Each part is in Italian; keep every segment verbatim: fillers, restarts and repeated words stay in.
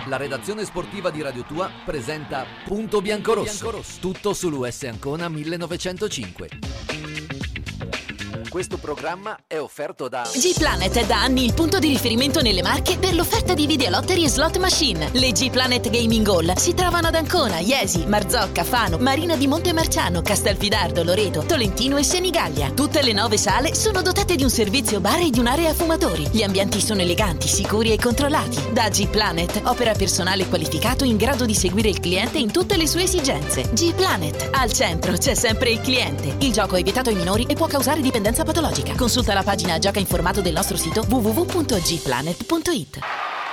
La redazione sportiva di Radio Tua presenta Punto Biancorosso, tutto sull'U S Ancona millenovecentocinque. Questo programma è offerto da G-Planet è da anni il punto di riferimento nelle Marche per l'offerta di videolottery e slot machine. Le G-Planet Gaming Hall si trovano ad Ancona, Iesi, Marzocca, Fano, Marina di Montemarciano, Castelfidardo, Loreto, Tolentino e Senigallia. Tutte le nove sale sono dotate di un servizio bar e di un'area fumatori. Gli ambienti sono eleganti, sicuri e controllati. Da G-Planet opera personale qualificato in grado di seguire il cliente in tutte le sue esigenze. G-Planet, al centro c'è sempre il cliente. Il gioco è vietato ai minori e può causare dipendenza patologica. Consulta la pagina gioca informato del nostro sito w w w punto g planet punto i t.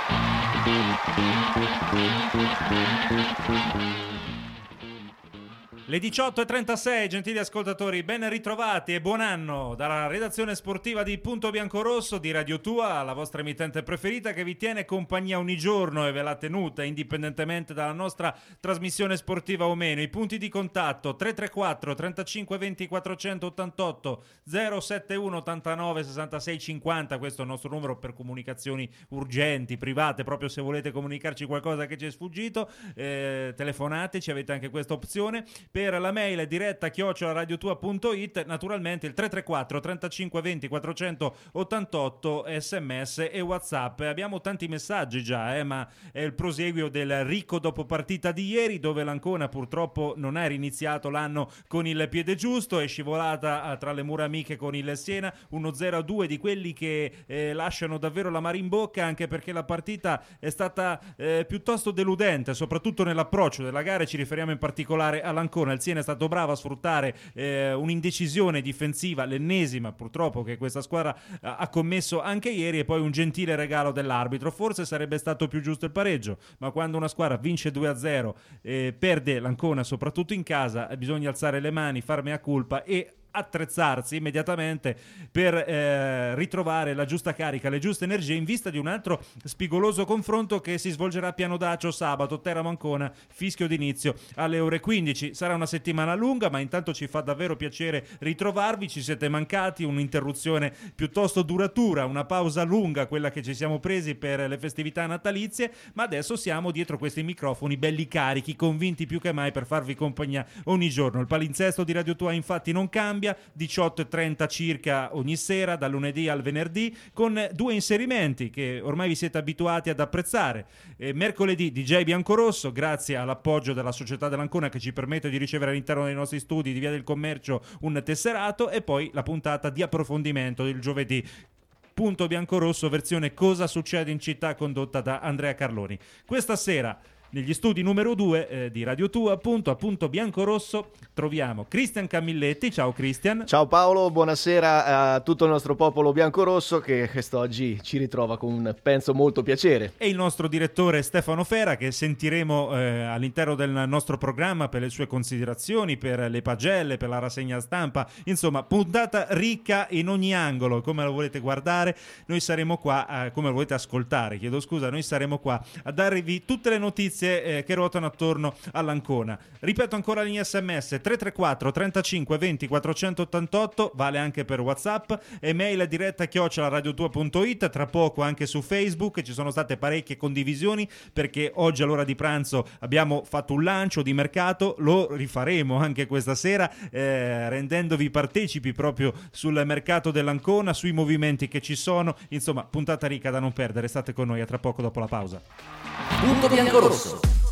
Le diciotto e trentasei, gentili ascoltatori, ben ritrovati e buon anno dalla redazione sportiva di Punto Biancorosso di Radio Tua, la vostra emittente preferita che vi tiene compagnia ogni giorno e ve l'ha tenuta indipendentemente dalla nostra trasmissione sportiva o meno. I punti di contatto tre tre quattro trentacinque venti quattrocentottantotto zero sette uno ottantanove sessantasei cinquanta, questo è il nostro numero per comunicazioni urgenti, private, proprio se volete comunicarci qualcosa che ci è sfuggito, eh, telefonateci, avete anche questa opzione. Per la mail diretta chiocciola radiotua punto it, naturalmente il tre tre quattro trentacinque venti quattrocentottantotto, sms e WhatsApp. Abbiamo tanti messaggi già, eh, ma è il proseguio del ricco dopo partita di ieri, dove l'Ancona purtroppo non ha riniziato l'anno con il piede giusto, è scivolata tra le mura amiche con il Siena, uno zero a due di quelli che eh, lasciano davvero l'amaro in bocca, anche perché la partita è stata eh, piuttosto deludente, soprattutto nell'approccio della gara, e ci riferiamo in particolare all'Ancona. Il Siena è stato bravo a sfruttare eh, un'indecisione difensiva, l'ennesima purtroppo che questa squadra eh, ha commesso anche ieri, e poi un gentile regalo dell'arbitro. Forse sarebbe stato più giusto il pareggio, ma quando una squadra vince due a zero, eh, perde l'Ancona soprattutto in casa, bisogna alzare le mani, far mea culpa e attrezzarsi immediatamente per eh, ritrovare la giusta carica, le giuste energie, in vista di un altro spigoloso confronto che si svolgerà a Piano Dacio sabato, Teramo Ancona, fischio d'inizio alle ore quindici. Sarà una settimana lunga, ma intanto ci fa davvero piacere ritrovarvi, ci siete mancati, un'interruzione piuttosto duratura, una pausa lunga quella che ci siamo presi per le festività natalizie, ma adesso siamo dietro questi microfoni belli carichi, convinti più che mai per farvi compagnia ogni giorno. Il palinsesto di Radio Tua infatti non cambia, diciotto e trenta circa ogni sera, dal lunedì al venerdì, con due inserimenti che ormai vi siete abituati ad apprezzare. Eh, mercoledì D J Biancorosso, grazie all'appoggio della Società dell'Ancona che ci permette di ricevere all'interno dei nostri studi di Via del Commercio un tesserato, e poi la puntata di approfondimento del giovedì. Punto Biancorosso, versione Cosa succede in città, condotta da Andrea Carloni. Questa sera negli studi numero due eh, di Radio Tua, appunto, a Punto Biancorosso, troviamo Cristian Camilletti. Ciao Cristian. Ciao Paolo, buonasera a tutto il nostro popolo biancorosso che quest'oggi ci ritrova con, penso, molto piacere. E il nostro direttore Stefano Fera, che sentiremo eh, all'interno del nostro programma per le sue considerazioni, per le pagelle, per la rassegna stampa, insomma puntata ricca in ogni angolo. Come lo volete guardare, noi saremo qua, eh, come lo volete ascoltare, chiedo scusa, noi saremo qua a darvi tutte le notizie Eh, che ruotano attorno all'Ancona. Ripeto ancora l'in sms tre tre quattro trentacinque venti quattrocentottantotto, vale anche per WhatsApp, email diretta chiocciola radiotua punto it, tra poco anche su Facebook. Ci sono state parecchie condivisioni perché oggi all'ora di pranzo abbiamo fatto un lancio di mercato, lo rifaremo anche questa sera eh, rendendovi partecipi proprio sul mercato dell'Ancona, sui movimenti che ci sono, insomma puntata ricca da non perdere. State con noi, a tra poco dopo la pausa. Punto Biancorosso.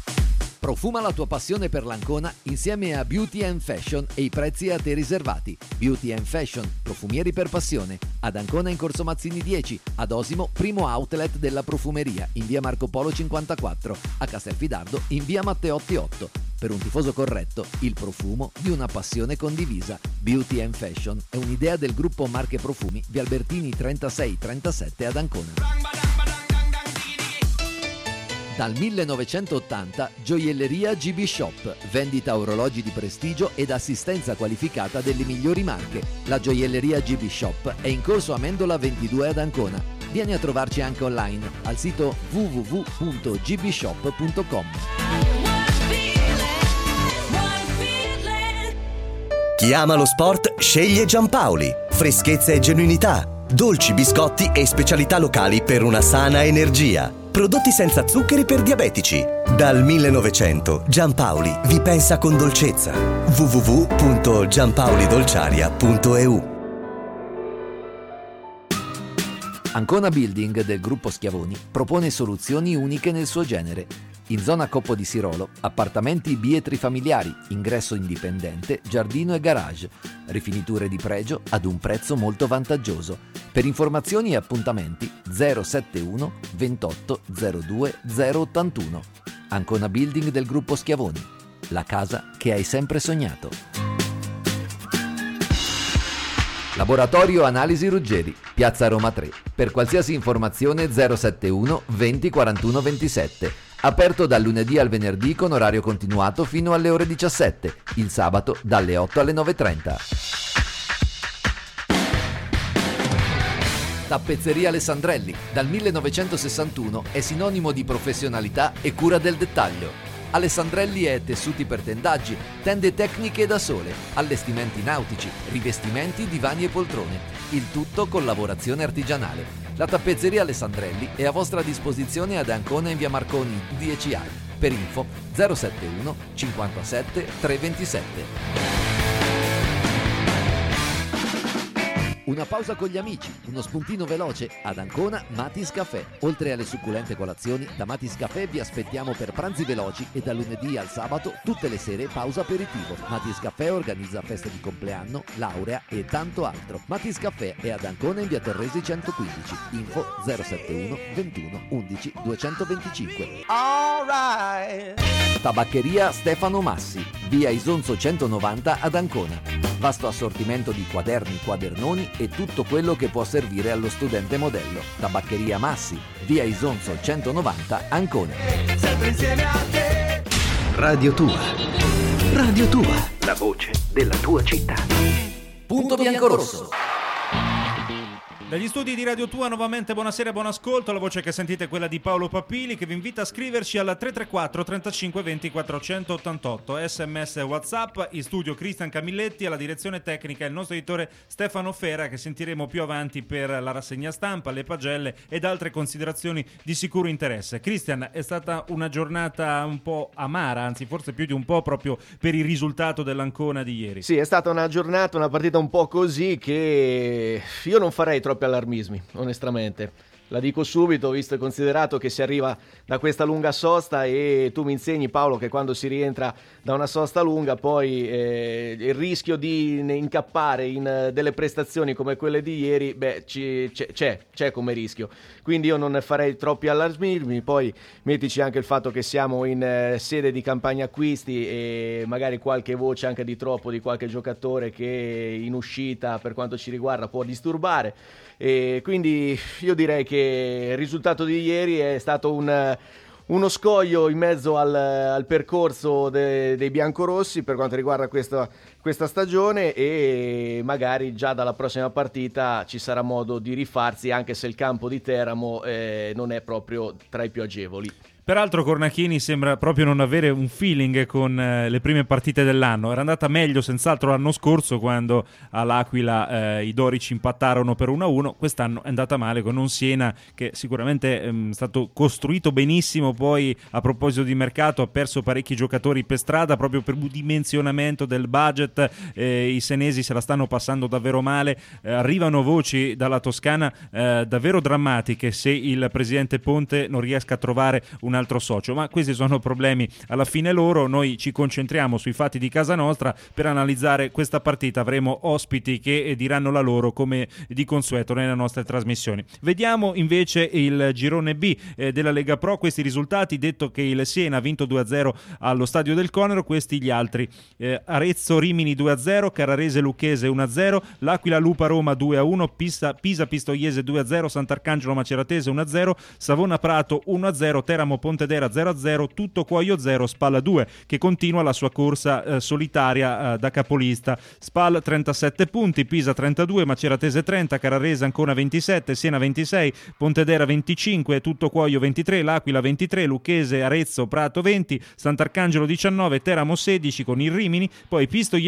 Profuma la tua passione per l'Ancona insieme a Beauty and Fashion e i prezzi a te riservati. Beauty and Fashion, profumieri per passione. Ad Ancona in Corso Mazzini dieci, ad Osimo primo outlet della profumeria in via Marco Polo cinquantaquattro, a Castelfidardo in via Matteotti otto. Per un tifoso corretto, il profumo di una passione condivisa. Beauty and Fashion è un'idea del gruppo Marche Profumi via Albertini trentasei trentasette ad Ancona. Dal millenovecentottanta Gioielleria G B Shop, vendita orologi di prestigio ed assistenza qualificata delle migliori marche. La Gioielleria G B Shop è in Corso Amendola ventidue ad Ancona. Vieni a trovarci anche online al sito w w w punto g b shop punto com. Chi ama lo sport sceglie Giampaoli. Freschezza e genuinità, dolci, biscotti e specialità locali per una sana energia. Prodotti senza zuccheri per diabetici. Dal millenovecento Giampaoli vi pensa con dolcezza. w w w punto giampaolidolciaria punto e u. Ancona Building del gruppo Schiavoni propone soluzioni uniche nel suo genere. In zona Coppo di Sirolo, appartamenti bietri familiari, ingresso indipendente, giardino e garage, rifiniture di pregio ad un prezzo molto vantaggioso. Per informazioni e appuntamenti zero sette uno ventotto zero due zero ottantuno. Ancona Building del gruppo Schiavoni, la casa che hai sempre sognato. Laboratorio Analisi Ruggeri, Piazza Roma tre. Per qualsiasi informazione zero sette uno venti quarantuno ventisette. Aperto dal lunedì al venerdì con orario continuato fino alle ore diciassette, il sabato dalle otto alle nove e trenta. Tappezzeria Alessandrelli, dal millenovecentosessantuno è sinonimo di professionalità e cura del dettaglio. Alessandrelli è tessuti per tendaggi, tende tecniche da sole, allestimenti nautici, rivestimenti, divani e poltrone. Il tutto con lavorazione artigianale. La tappezzeria Alessandrelli è a vostra disposizione ad Ancona in via Marconi dieci A. Per info zero sette uno cinquantasette trecentoventisette. Una pausa con gli amici, uno spuntino veloce ad Ancona Matis Café. Oltre alle succulente colazioni, da Matis Café vi aspettiamo per pranzi veloci e dal lunedì al sabato tutte le sere pausa aperitivo. Matis Café organizza feste di compleanno, laurea e tanto altro. Matis Café è ad Ancona in via Torresi centoquindici. Info zero sette uno ventuno undici duecentoventicinque. All right. Tabaccheria Stefano Massi, via Isonzo centonovanta ad Ancona. Vasto assortimento di quaderni, quadernoni e tutto quello che può servire allo studente modello. Tabaccheria Massi, via Isonzo centonovanta, Ancona. Sempre insieme a te. Radio Tua. Radio Tua. La voce della tua città. Punto biancorosso. Dagli studi di Radio Tua nuovamente buonasera e buon ascolto. La voce che sentite è quella di Paolo Papili, che vi invita a scriverci alla tre tre quattro trentacinque venti quattrocentottantotto. Sms e WhatsApp. In studio Cristian Camilletti, alla direzione tecnica il nostro editore Stefano Fera, che sentiremo più avanti per la rassegna stampa, le pagelle ed altre considerazioni di sicuro interesse. Cristian, è stata una giornata un po' amara, anzi forse più di un po', proprio per il risultato dell'Ancona di ieri. Sì, è stata una giornata, una partita un po' così che io non farei troppi allarmismi, onestamente. La dico subito, visto e considerato che si arriva da questa lunga sosta, e tu mi insegni, Paolo, che quando si rientra da una sosta lunga poi eh, il rischio di incappare in uh, delle prestazioni come quelle di ieri, beh, ci, c'è, c'è, c'è come rischio. Quindi io non ne farei troppi allarmismi. Poi mettici anche il fatto che siamo in eh, sede di campagna acquisti e magari qualche voce anche di troppo di qualche giocatore che in uscita per quanto ci riguarda può disturbare. E quindi io direi che il risultato di ieri è stato un, uno scoglio in mezzo al, al percorso de, dei biancorossi per quanto riguarda questa, questa stagione, e magari già dalla prossima partita ci sarà modo di rifarsi, anche se il campo di Teramo eh, non è proprio tra i più agevoli. Peraltro Cornachini sembra proprio non avere un feeling con eh, le prime partite dell'anno. Era andata meglio senz'altro l'anno scorso, quando all'Aquila eh, i Dorici impattarono per uno a uno. Quest'anno è andata male con un Siena che sicuramente ehm, è stato costruito benissimo. Poi, a proposito di mercato, ha perso parecchi giocatori per strada proprio per dimensionamento del budget. Eh, i senesi se la stanno passando davvero male. Eh, arrivano voci dalla Toscana eh, davvero drammatiche se il presidente Ponte non riesca a trovare una altro socio, ma questi sono problemi alla fine loro. Noi ci concentriamo sui fatti di casa nostra. Per analizzare questa partita avremo ospiti che diranno la loro, come di consueto nelle nostre trasmissioni. Vediamo invece il girone B eh, della Lega Pro. Questi risultati, detto che il Siena ha vinto due a zero allo Stadio del Conero, questi gli altri: eh, Arezzo Rimini due a zero, Carrarese Lucchese uno a zero, L'Aquila Lupa Roma due a uno, Pisa, Pisa Pistoiese due a zero, Sant'Arcangelo Maceratese uno a zero, Savona Prato uno a zero, Teramo Pontedera zero a zero, Tutto Cuoio zero, Spal due, che continua la sua corsa eh, solitaria eh, da capolista. Spal trentasette punti, Pisa trentadue, Maceratese trenta, Carrarese Ancona ventisette, Siena ventisei, Pontedera venticinque, Tutto Cuoio ventitré, L'Aquila ventitré, Lucchese, Arezzo, Prato venti, Sant'Arcangelo diciannove, Teramo sedici con il Rimini, poi Pistoiese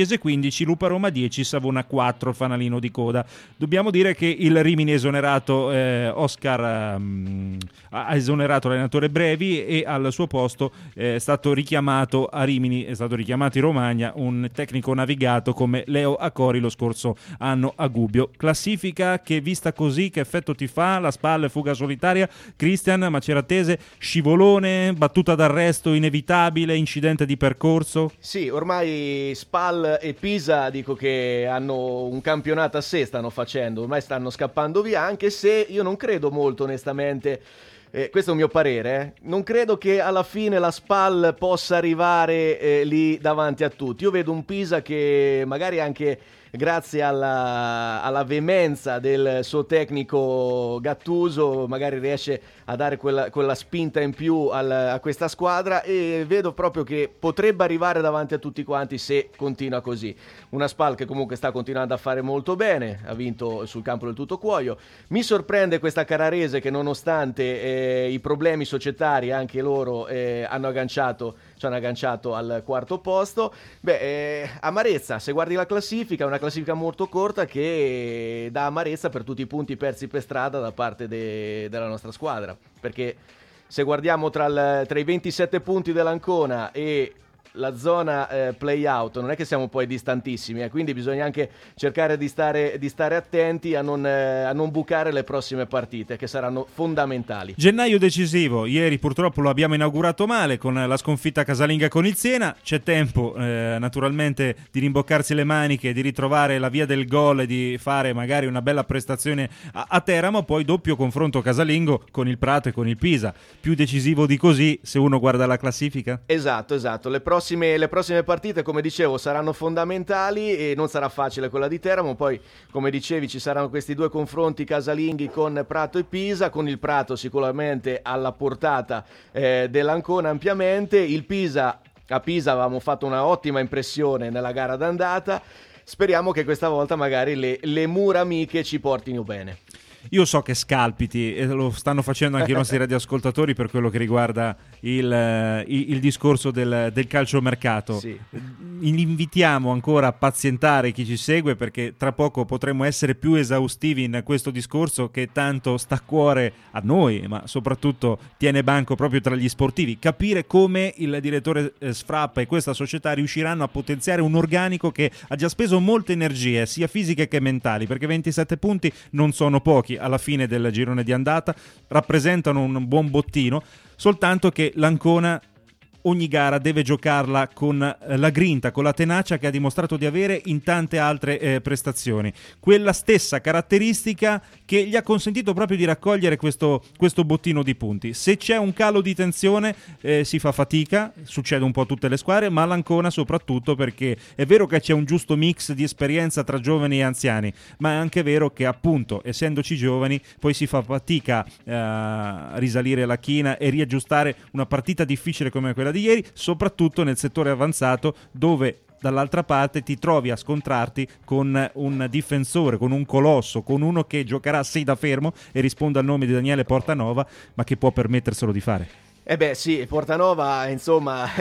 Pugliese quindici, Lupa Roma dieci, Savona quattro, fanalino di coda. Dobbiamo dire che il Rimini esonerato eh, Oscar um, ha esonerato l'allenatore Brevi e al suo posto eh, è stato richiamato a Rimini, è stato richiamato in Romagna un tecnico navigato come Leo Acori lo scorso anno a Gubbio. Classifica che vista così che effetto ti fa? La Spal fuga solitaria, Cristian Maceratese, scivolone, battuta d'arresto inevitabile, incidente di percorso? Sì, ormai Spal e Pisa dico che hanno un campionato a sé, stanno facendo, ormai stanno scappando via, anche se io non credo molto onestamente, eh, questo è un mio parere, eh, non credo che alla fine la Spal possa arrivare eh, lì davanti a tutti. Io vedo un Pisa che magari anche grazie alla, alla veemenza del suo tecnico Gattuso magari riesce a dare quella, quella spinta in più al, a questa squadra, e vedo proprio che potrebbe arrivare davanti a tutti quanti se continua così. Una Spal che comunque sta continuando a fare molto bene, ha vinto sul campo del Tutto Cuoio. Mi sorprende questa Carrarese che nonostante eh, i problemi societari anche loro eh, hanno agganciato, ci hanno agganciato al quarto posto. Beh, eh, amarezza, se guardi la classifica, è una classifica molto corta che dà amarezza per tutti i punti persi per strada da parte de- della nostra squadra, perché se guardiamo tra, il, tra i ventisette punti dell'Ancona e la zona eh, play out non è che siamo poi distantissimi, eh, quindi bisogna anche cercare di stare, di stare attenti a non, eh, a non bucare le prossime partite che saranno fondamentali. Gennaio decisivo, ieri purtroppo lo abbiamo inaugurato male con la sconfitta casalinga con il Siena, c'è tempo eh, naturalmente di rimboccarsi le maniche, di ritrovare la via del gol e di fare magari una bella prestazione a, a Teramo, poi doppio confronto casalingo con il Prato e con il Pisa, più decisivo di così se uno guarda la classifica? Esatto, esatto, le prossime Le prossime partite, come dicevo, saranno fondamentali e non sarà facile quella di Teramo. Poi, come dicevi, ci saranno questi due confronti casalinghi con Prato e Pisa, con il Prato sicuramente alla portata eh, dell'Ancona ampiamente. Il Pisa, a Pisa avevamo fatto una ottima impressione nella gara d'andata, speriamo che questa volta magari le, le mura amiche ci portino bene. Io so che scalpiti, e lo stanno facendo anche i nostri radioascoltatori per quello che riguarda il, il, il discorso del, del calciomercato. Sì. Invitiamo ancora a pazientare chi ci segue, perché tra poco potremo essere più esaustivi in questo discorso che tanto sta a cuore a noi, ma soprattutto tiene banco proprio tra gli sportivi. Capire come il direttore Sfrappa e questa società riusciranno a potenziare un organico che ha già speso molte energie, sia fisiche che mentali, perché ventisette punti non sono pochi alla fine del girone di andata, rappresentano un buon bottino, soltanto che l'Ancona ogni gara deve giocarla con la grinta, con la tenacia che ha dimostrato di avere in tante altre eh, prestazioni. Quella stessa caratteristica che gli ha consentito proprio di raccogliere questo, questo bottino di punti. Se c'è un calo di tensione eh, si fa fatica, succede un po' a tutte le squadre, ma l'Ancona soprattutto, perché è vero che c'è un giusto mix di esperienza tra giovani e anziani, ma è anche vero che appunto, essendoci giovani, poi si fa fatica eh, a risalire la china e riaggiustare una partita difficile come quella di ieri, soprattutto nel settore avanzato, dove dall'altra parte ti trovi a scontrarti con un difensore, con un colosso, con uno che giocherà sì da fermo e risponde al nome di Daniele Portanova, ma che può permetterselo di fare. Eh beh sì, Portanova insomma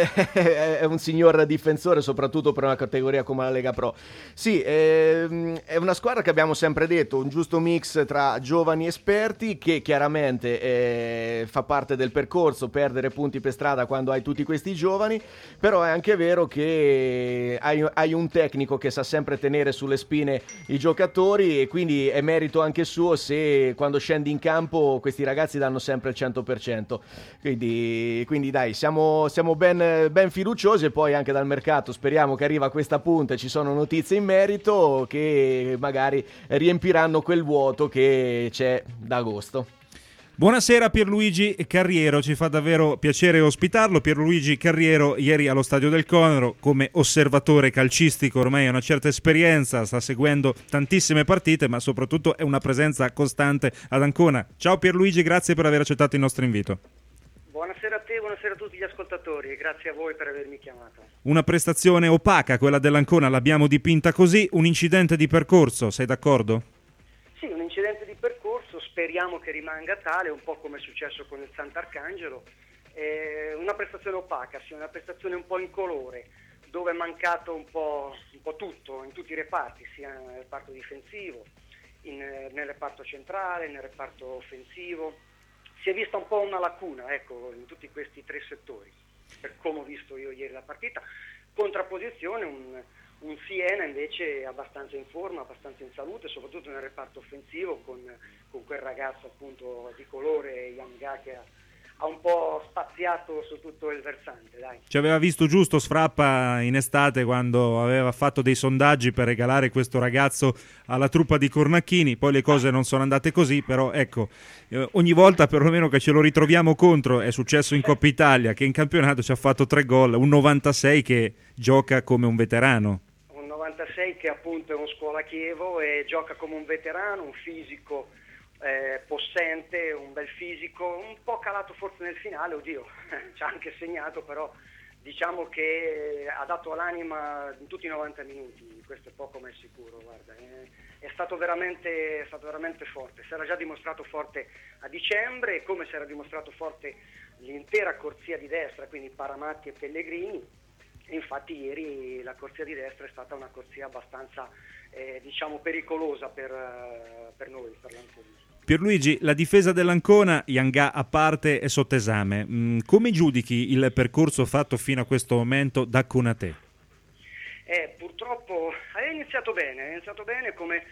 è un signor difensore, soprattutto per una categoria come la Lega Pro. Sì, ehm, è una squadra che abbiamo sempre detto, un giusto mix tra giovani esperti, che chiaramente eh, fa parte del percorso perdere punti per strada quando hai tutti questi giovani, però è anche vero che hai, hai un tecnico che sa sempre tenere sulle spine i giocatori, e quindi è merito anche suo se quando scendi in campo questi ragazzi danno sempre il cento per cento. Quindi Quindi dai, siamo, siamo ben, ben fiduciosi, e poi anche dal mercato speriamo che arriva questa punta e ci sono notizie in merito che magari riempiranno quel vuoto che c'è da agosto. Buonasera Pierluigi Carriero, ci fa davvero piacere ospitarlo. Pierluigi Carriero ieri allo Stadio del Conero come osservatore calcistico, ormai ha una certa esperienza, sta seguendo tantissime partite, ma soprattutto è una presenza costante ad Ancona. Ciao Pierluigi, grazie per aver accettato il nostro invito. Buonasera a te, buonasera a tutti gli ascoltatori e grazie a voi per avermi chiamato. Una prestazione opaca quella dell'Ancona, l'abbiamo dipinta così, un incidente di percorso, sei d'accordo? Sì, un incidente di percorso, speriamo che rimanga tale, un po' come è successo con il Sant'Arcangelo. Eh, una prestazione opaca, sì, una prestazione un po' incolore, dove è mancato un po', un po' tutto, in tutti i reparti, sia nel reparto difensivo, in, nel reparto centrale, nel reparto offensivo. Si è vista un po' una lacuna, ecco, in tutti questi tre settori, per come ho visto io ieri la partita. Contrapposizione, un, un Siena invece abbastanza in forma, abbastanza in salute, soprattutto nel reparto offensivo, con, con quel ragazzo appunto di colore, Yanga, che ha, ha un po' spaziato su tutto il versante, dai. Ci aveva visto giusto Sfrappa in estate quando aveva fatto dei sondaggi per regalare questo ragazzo alla truppa di Cornacchini, poi le cose non sono andate così, però ecco, eh, ogni volta perlomeno che ce lo ritroviamo contro, è successo in Coppa Italia che in campionato ci ha fatto tre gol, un novantasei che gioca come un veterano. Un novantasei che appunto è un scuola Chievo e gioca come un veterano, un fisico Eh, possente, un bel fisico, un po' calato forse nel finale, oddio, ci ha anche segnato, però diciamo che ha dato l'anima in tutti i novanta minuti, questo è poco ma è sicuro, guarda, è, è stato veramente, è stato veramente forte, si era già dimostrato forte a dicembre, come si era dimostrato forte l'intera corsia di destra, quindi Paramatti e Pellegrini, e infatti ieri la corsia di destra è stata una corsia abbastanza eh, diciamo pericolosa per, uh, per noi, per l'Ancona. Pierluigi, la difesa dell'Ancona, Yanga a parte, è sotto esame. Mm, come giudichi il percorso fatto fino a questo momento da Konate? Eh, purtroppo ha iniziato bene, ha iniziato bene come,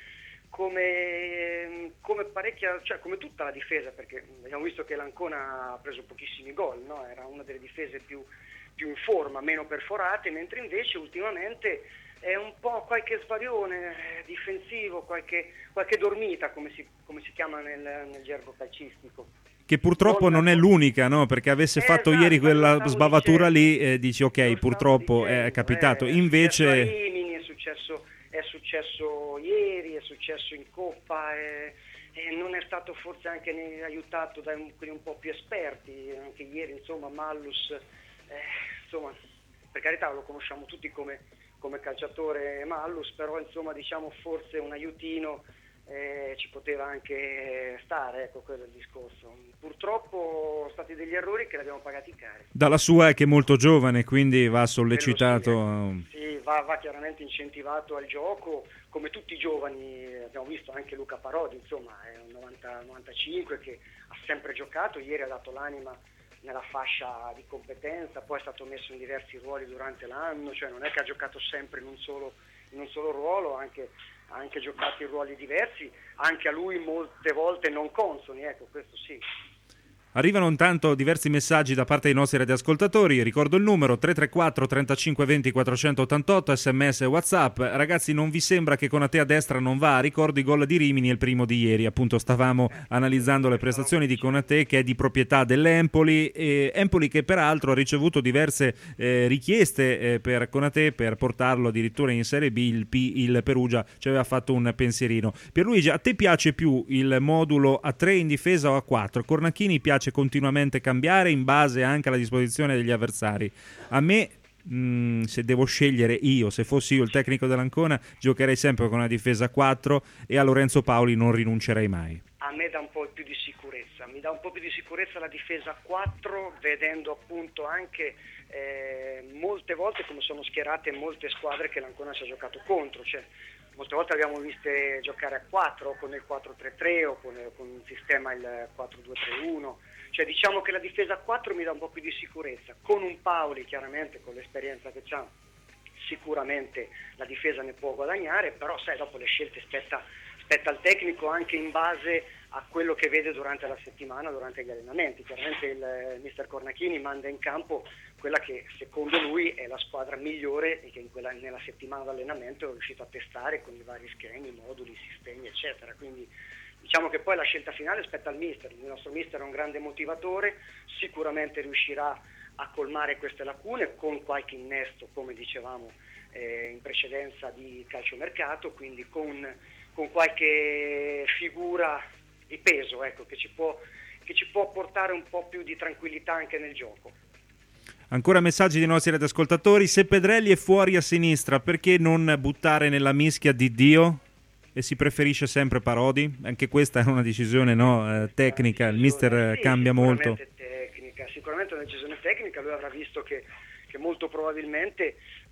come, come parecchia, cioè come tutta la difesa, perché abbiamo visto che l'Ancona ha preso pochissimi gol, no? Era una delle difese più, più in forma, meno perforate, mentre invece ultimamente è un po' qualche svarione difensivo, qualche, qualche dormita, come si, come si chiama nel, nel gergo calcistico. Che purtroppo non, non è l'unica, no? Perché avesse eh, fatto esatto, ieri quella sbavatura dicendo, lì, eh, dici ok, purtroppo dicendo, è capitato. Eh, Invece... È successo, Rimini, è, successo, è successo ieri, è successo in Coppa, e, e non è stato forse anche ne, aiutato da un, quelli un po' più esperti, anche ieri insomma Mallus, eh, insomma per carità lo conosciamo tutti come... come calciatore Mallus, però insomma diciamo forse un aiutino eh, ci poteva anche stare, ecco, quello è il discorso. Purtroppo sono stati degli errori che li abbiamo pagati cari. Dalla sua è che è molto giovane, quindi va sollecitato. Sì, sì, va, va chiaramente incentivato al gioco, come tutti i giovani, abbiamo visto anche Luca Parodi, insomma è un novanta novantacinque che ha sempre giocato, ieri ha dato l'anima nella fascia di competenza, poi è stato messo in diversi ruoli durante l'anno, cioè non è che ha giocato sempre in un solo, in un solo ruolo, anche, ha anche giocato in ruoli diversi, anche a lui molte volte non consoni, ecco, questo sì. Arrivano intanto diversi messaggi da parte dei nostri radioascoltatori, ricordo il numero tre tre quattro trentacinque venti quattrocentottantotto, sms e whatsapp. Ragazzi, non vi sembra che Konate a destra non va? Ricordo i gol di Rimini e il primo di ieri, appunto stavamo analizzando le prestazioni di Konate che è di proprietà dell'Empoli, e Empoli che peraltro ha ricevuto diverse eh, richieste eh, per Konate per portarlo addirittura in Serie B, il, P, il Perugia ci aveva fatto un pensierino. Pierluigi, a te piace più il modulo a tre in difesa o a quattro? Cornacchini piace continuamente cambiare in base anche alla disposizione degli avversari. A me mh, se devo scegliere io, se fossi io il tecnico dell'Ancona, giocherei sempre con una difesa a quattro e a Lorenzo Paoli non rinuncerei mai. A me dà un po' più di sicurezza, mi dà un po' più di sicurezza la difesa a quattro, vedendo appunto anche eh, molte volte come sono schierate molte squadre che l'Ancona ci ha giocato contro, cioè molte volte abbiamo viste giocare a quattro con il quattro tre tre o con, con un sistema il quattro due tre uno, cioè diciamo che la difesa a quattro mi dà un po' più di sicurezza, con un Paoli chiaramente con l'esperienza che ha sicuramente la difesa ne può guadagnare, però sai dopo le scelte spetta, spetta al tecnico anche in base a quello che vede durante la settimana, durante gli allenamenti. Chiaramente il eh, mister Cornacchini manda in campo quella che secondo lui è la squadra migliore e che in quella, nella settimana d'allenamento è riuscito a testare con i vari schemi, moduli, sistemi eccetera, quindi diciamo che poi la scelta finale spetta al mister. Il nostro mister è un grande motivatore, sicuramente riuscirà a colmare queste lacune con qualche innesto, come dicevamo eh, in precedenza, di calciomercato, quindi con, con qualche figura di peso, ecco, che ci può, che ci può portare un po' più di tranquillità anche nel gioco. Ancora messaggi dei nostri radioascoltatori. Se Pedrelli è fuori a sinistra, perché non buttare nella mischia di Dio? E si preferisce sempre Parodi? Anche questa è una decisione no, eh, tecnica, il mister sì, cambia molto. Tecnica, sicuramente una decisione tecnica. Lui avrà visto che, che molto probabilmente,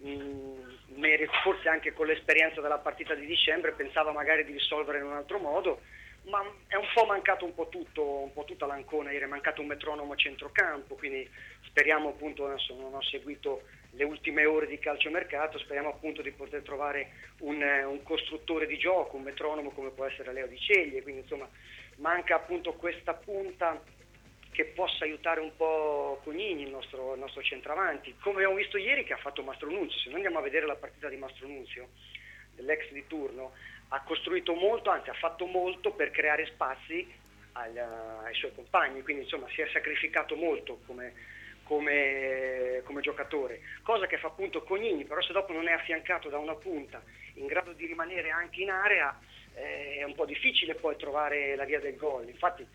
mh, forse anche con l'esperienza della partita di dicembre, pensava magari di risolvere in un altro modo, ma è un po' mancato un po' tutto, un po' tutta l'Ancona ieri, è mancato un metronomo a centrocampo, quindi speriamo appunto, adesso non ho seguito le ultime ore di calciomercato, speriamo appunto di poter trovare un, un costruttore di gioco, un metronomo come può essere Leo Di Ceglie, quindi insomma manca appunto questa punta che possa aiutare un po' Cognini, il nostro, il nostro centravanti, come abbiamo visto ieri che ha fatto Mastro Nunzio. Se noi andiamo a vedere la partita di Mastro Nunzio, dell'ex di turno, ha costruito molto, anzi ha fatto molto per creare spazi al, ai suoi compagni, quindi insomma si è sacrificato molto come, come, come giocatore, cosa che fa appunto Cognini, però se dopo non è affiancato da una punta in grado di rimanere anche in area, eh, è un po' difficile poi trovare la via del gol. Infatti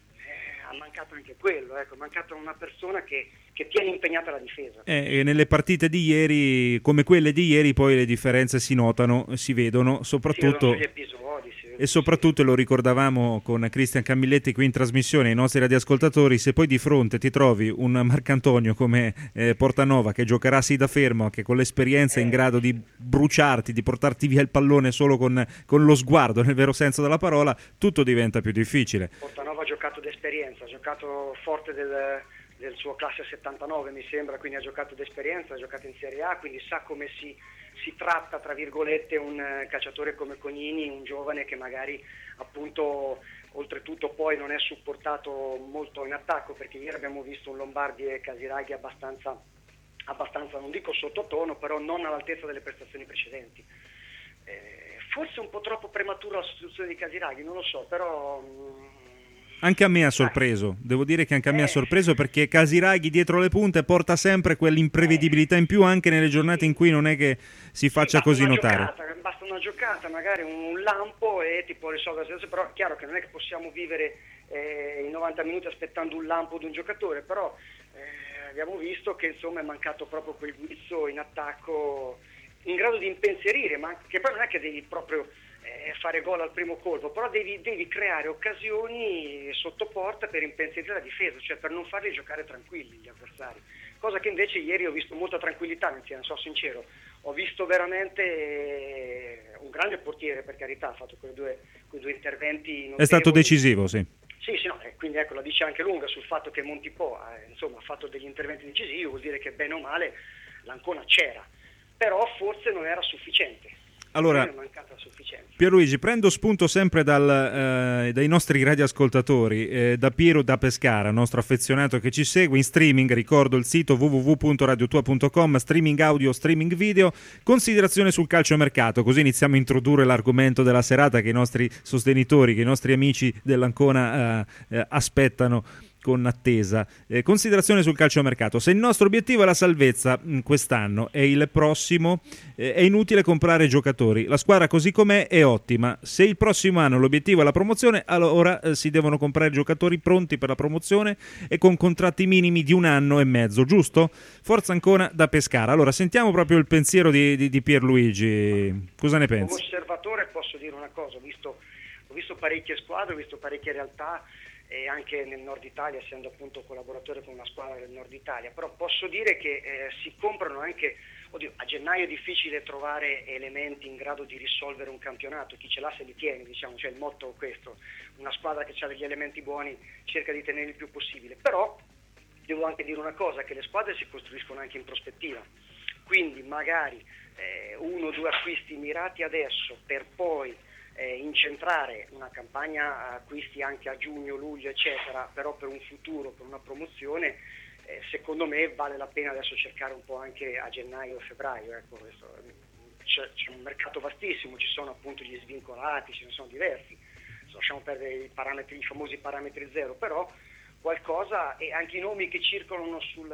ha mancato anche quello, ecco, è mancata una persona che, che tiene impegnata la difesa. Eh, e nelle partite di ieri, come quelle di ieri, poi le differenze si notano, si vedono, soprattutto... Si vedono sugli episodi, si vedono, e soprattutto, lo ricordavamo con Cristian Camilletti qui in trasmissione, ai nostri radioascoltatori, se poi di fronte ti trovi un Marcantonio come eh, Portanova che giocherà sì da fermo, che con l'esperienza è in grado di bruciarti, di portarti via il pallone solo con, con lo sguardo, nel vero senso della parola, tutto diventa più difficile. Portanova ha giocato d'esperienza, ha giocato forte del, del suo classe settantanove mi sembra, quindi ha giocato d'esperienza, ha giocato in Serie A, quindi sa come si, si tratta tra virgolette un calciatore come Cognini, un giovane che magari appunto oltretutto poi non è supportato molto in attacco, perché ieri abbiamo visto un Lombardi e Casiraghi abbastanza, abbastanza non dico sottotono, però non all'altezza delle prestazioni precedenti. Eh, forse un po' troppo prematura la sostituzione di Casiraghi, non lo so, però... Mh, Anche a me ha sorpreso, devo dire che anche a me eh. ha sorpreso, perché Casiraghi dietro le punte porta sempre quell'imprevedibilità in più anche nelle giornate in cui non è che si faccia sì, così una notare. Giocata, basta una giocata, magari un lampo e ti può risolvere la situazione, però è chiaro che non è che possiamo vivere eh, i novanta minuti aspettando un lampo di un giocatore, però eh, abbiamo visto che insomma è mancato proprio quel guizzo in attacco in grado di impensierire, ma che poi non è che devi proprio... fare gol al primo colpo, però devi, devi creare occasioni sotto porta per impensierire la difesa, cioè per non farli giocare tranquilli gli avversari, cosa che invece ieri ho visto molta tranquillità, anzi non sono sincero, ho visto veramente un grande portiere, per carità, ha fatto quei due, quei due interventi notevoli. È stato decisivo, sì. Sì, sì, no, quindi ecco, la dice anche lunga sul fatto che Montipò eh, insomma, ha fatto degli interventi decisivi, vuol dire che bene o male l'Ancona c'era, però forse non era sufficiente. Allora, Pierluigi, prendo spunto sempre dal, eh, dai nostri radioascoltatori, eh, da Piero da Pescara, nostro affezionato che ci segue in streaming, ricordo il sito w w w punto radio tua punto com, streaming audio, streaming video, considerazione sul calciomercato, così iniziamo a introdurre l'argomento della serata che i nostri sostenitori, che i nostri amici dell'Ancona eh, eh, aspettano con attesa. Eh, considerazione sul calciomercato: se il nostro obiettivo è la salvezza mh, quest'anno e il prossimo, eh, è inutile comprare giocatori, la squadra così com'è è ottima. Se il prossimo anno l'obiettivo è la promozione, allora eh, si devono comprare giocatori pronti per la promozione e con contratti minimi di un anno e mezzo, giusto? Forza Ancona da Pescara. Allora sentiamo proprio il pensiero di, di, di Pierluigi, cosa ne pensi? Come osservatore posso dire una cosa, ho visto, ho visto parecchie squadre, ho visto parecchie realtà e anche nel nord Italia, essendo appunto collaboratore con una squadra del nord Italia, però posso dire che eh, si comprano anche, oddio, a gennaio è difficile trovare elementi in grado di risolvere un campionato, chi ce l'ha se li tiene, diciamo, cioè il motto è questo, una squadra che ha degli elementi buoni cerca di tenerli il più possibile, però devo anche dire una cosa, che le squadre si costruiscono anche in prospettiva, quindi magari eh, uno o due acquisti mirati adesso per poi Eh, incentrare una campagna acquisti anche a giugno, luglio eccetera, però per un futuro, per una promozione, eh, secondo me vale la pena adesso cercare un po' anche a gennaio e febbraio, ecco, questo, c'è, c'è un mercato vastissimo, ci sono appunto gli svincolati, ce ne sono diversi, lasciamo perdere i parametri, i famosi parametri zero, però qualcosa, e anche i nomi che circolano sul,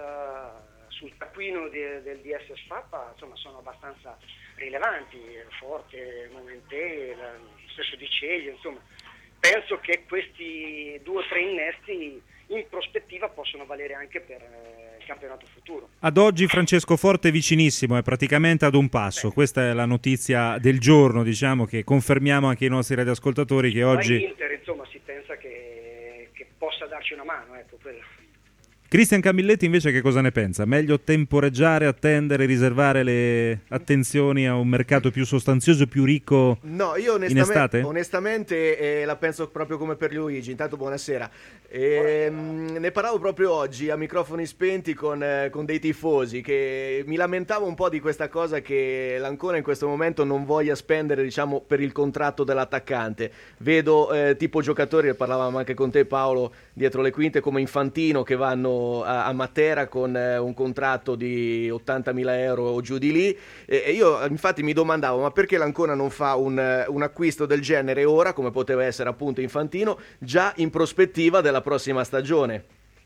sul taccuino de, del D S S F A P insomma sono abbastanza rilevanti, Forte, Momentè, lo stesso Di Ceglie, insomma penso che questi due o tre innesti in prospettiva possono valere anche per eh, il campionato futuro. Ad oggi Francesco Forte è vicinissimo, è praticamente ad un passo. Beh. Questa è la notizia del giorno, diciamo, che confermiamo anche ai nostri radioascoltatori che oggi... L'Inter, insomma, si pensa che, che possa darci una mano, ecco, quello. Cristian Camilletti invece che cosa ne pensa? Meglio temporeggiare, attendere, riservare le attenzioni a un mercato più sostanzioso, più ricco no, io in estate? Onestamente eh, la penso proprio come per Luigi. Intanto buonasera. E, mh, ne parlavo proprio oggi a microfoni spenti con, eh, con dei tifosi che mi lamentavo un po' di questa cosa che l'Ancona in questo momento non voglia spendere, diciamo, per il contratto dell'attaccante. Vedo eh, tipo giocatori, parlavamo anche con te Paolo dietro le quinte, come Infantino, che vanno a, a Matera con eh, un contratto di ottantamila euro o giù di lì, e, e io infatti mi domandavo ma perché l'Ancona non fa un, un acquisto del genere ora, come poteva essere appunto Infantino, già in prospettiva della prossima stagione.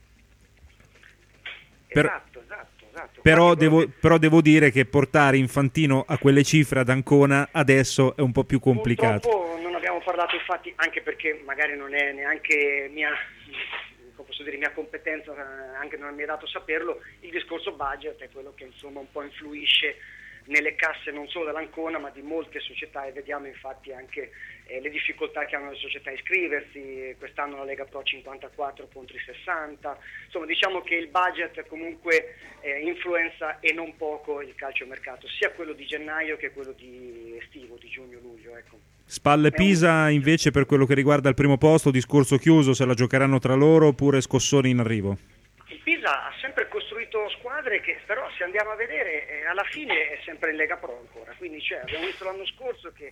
Per... Esatto, esatto, esatto. Però Infatti, devo, che... però devo dire che portare Infantino a quelle cifre ad Ancona adesso è un po' più complicato. Purtroppo non abbiamo parlato, infatti, anche perché magari non è neanche mia, come posso dire, mia competenza, anche non mi è dato saperlo, il discorso budget è quello che insomma un po' influisce nelle casse non solo dell'Ancona ma di molte società, e vediamo infatti anche eh, le difficoltà che hanno le società a iscriversi. Quest'anno la Lega Pro cinquantaquattro contro i sessanta, insomma diciamo che il budget comunque eh, influenza e non poco il calciomercato, sia quello di gennaio che quello di estivo, di giugno-luglio, ecco. Spalle Pisa invece per quello che riguarda il primo posto, discorso chiuso, se la giocheranno tra loro oppure scossoni in arrivo? Il Pisa ha sempre costruito squadre che però, se andiamo a vedere, eh, alla fine è sempre in Lega Pro ancora, quindi cioè, abbiamo visto l'anno scorso che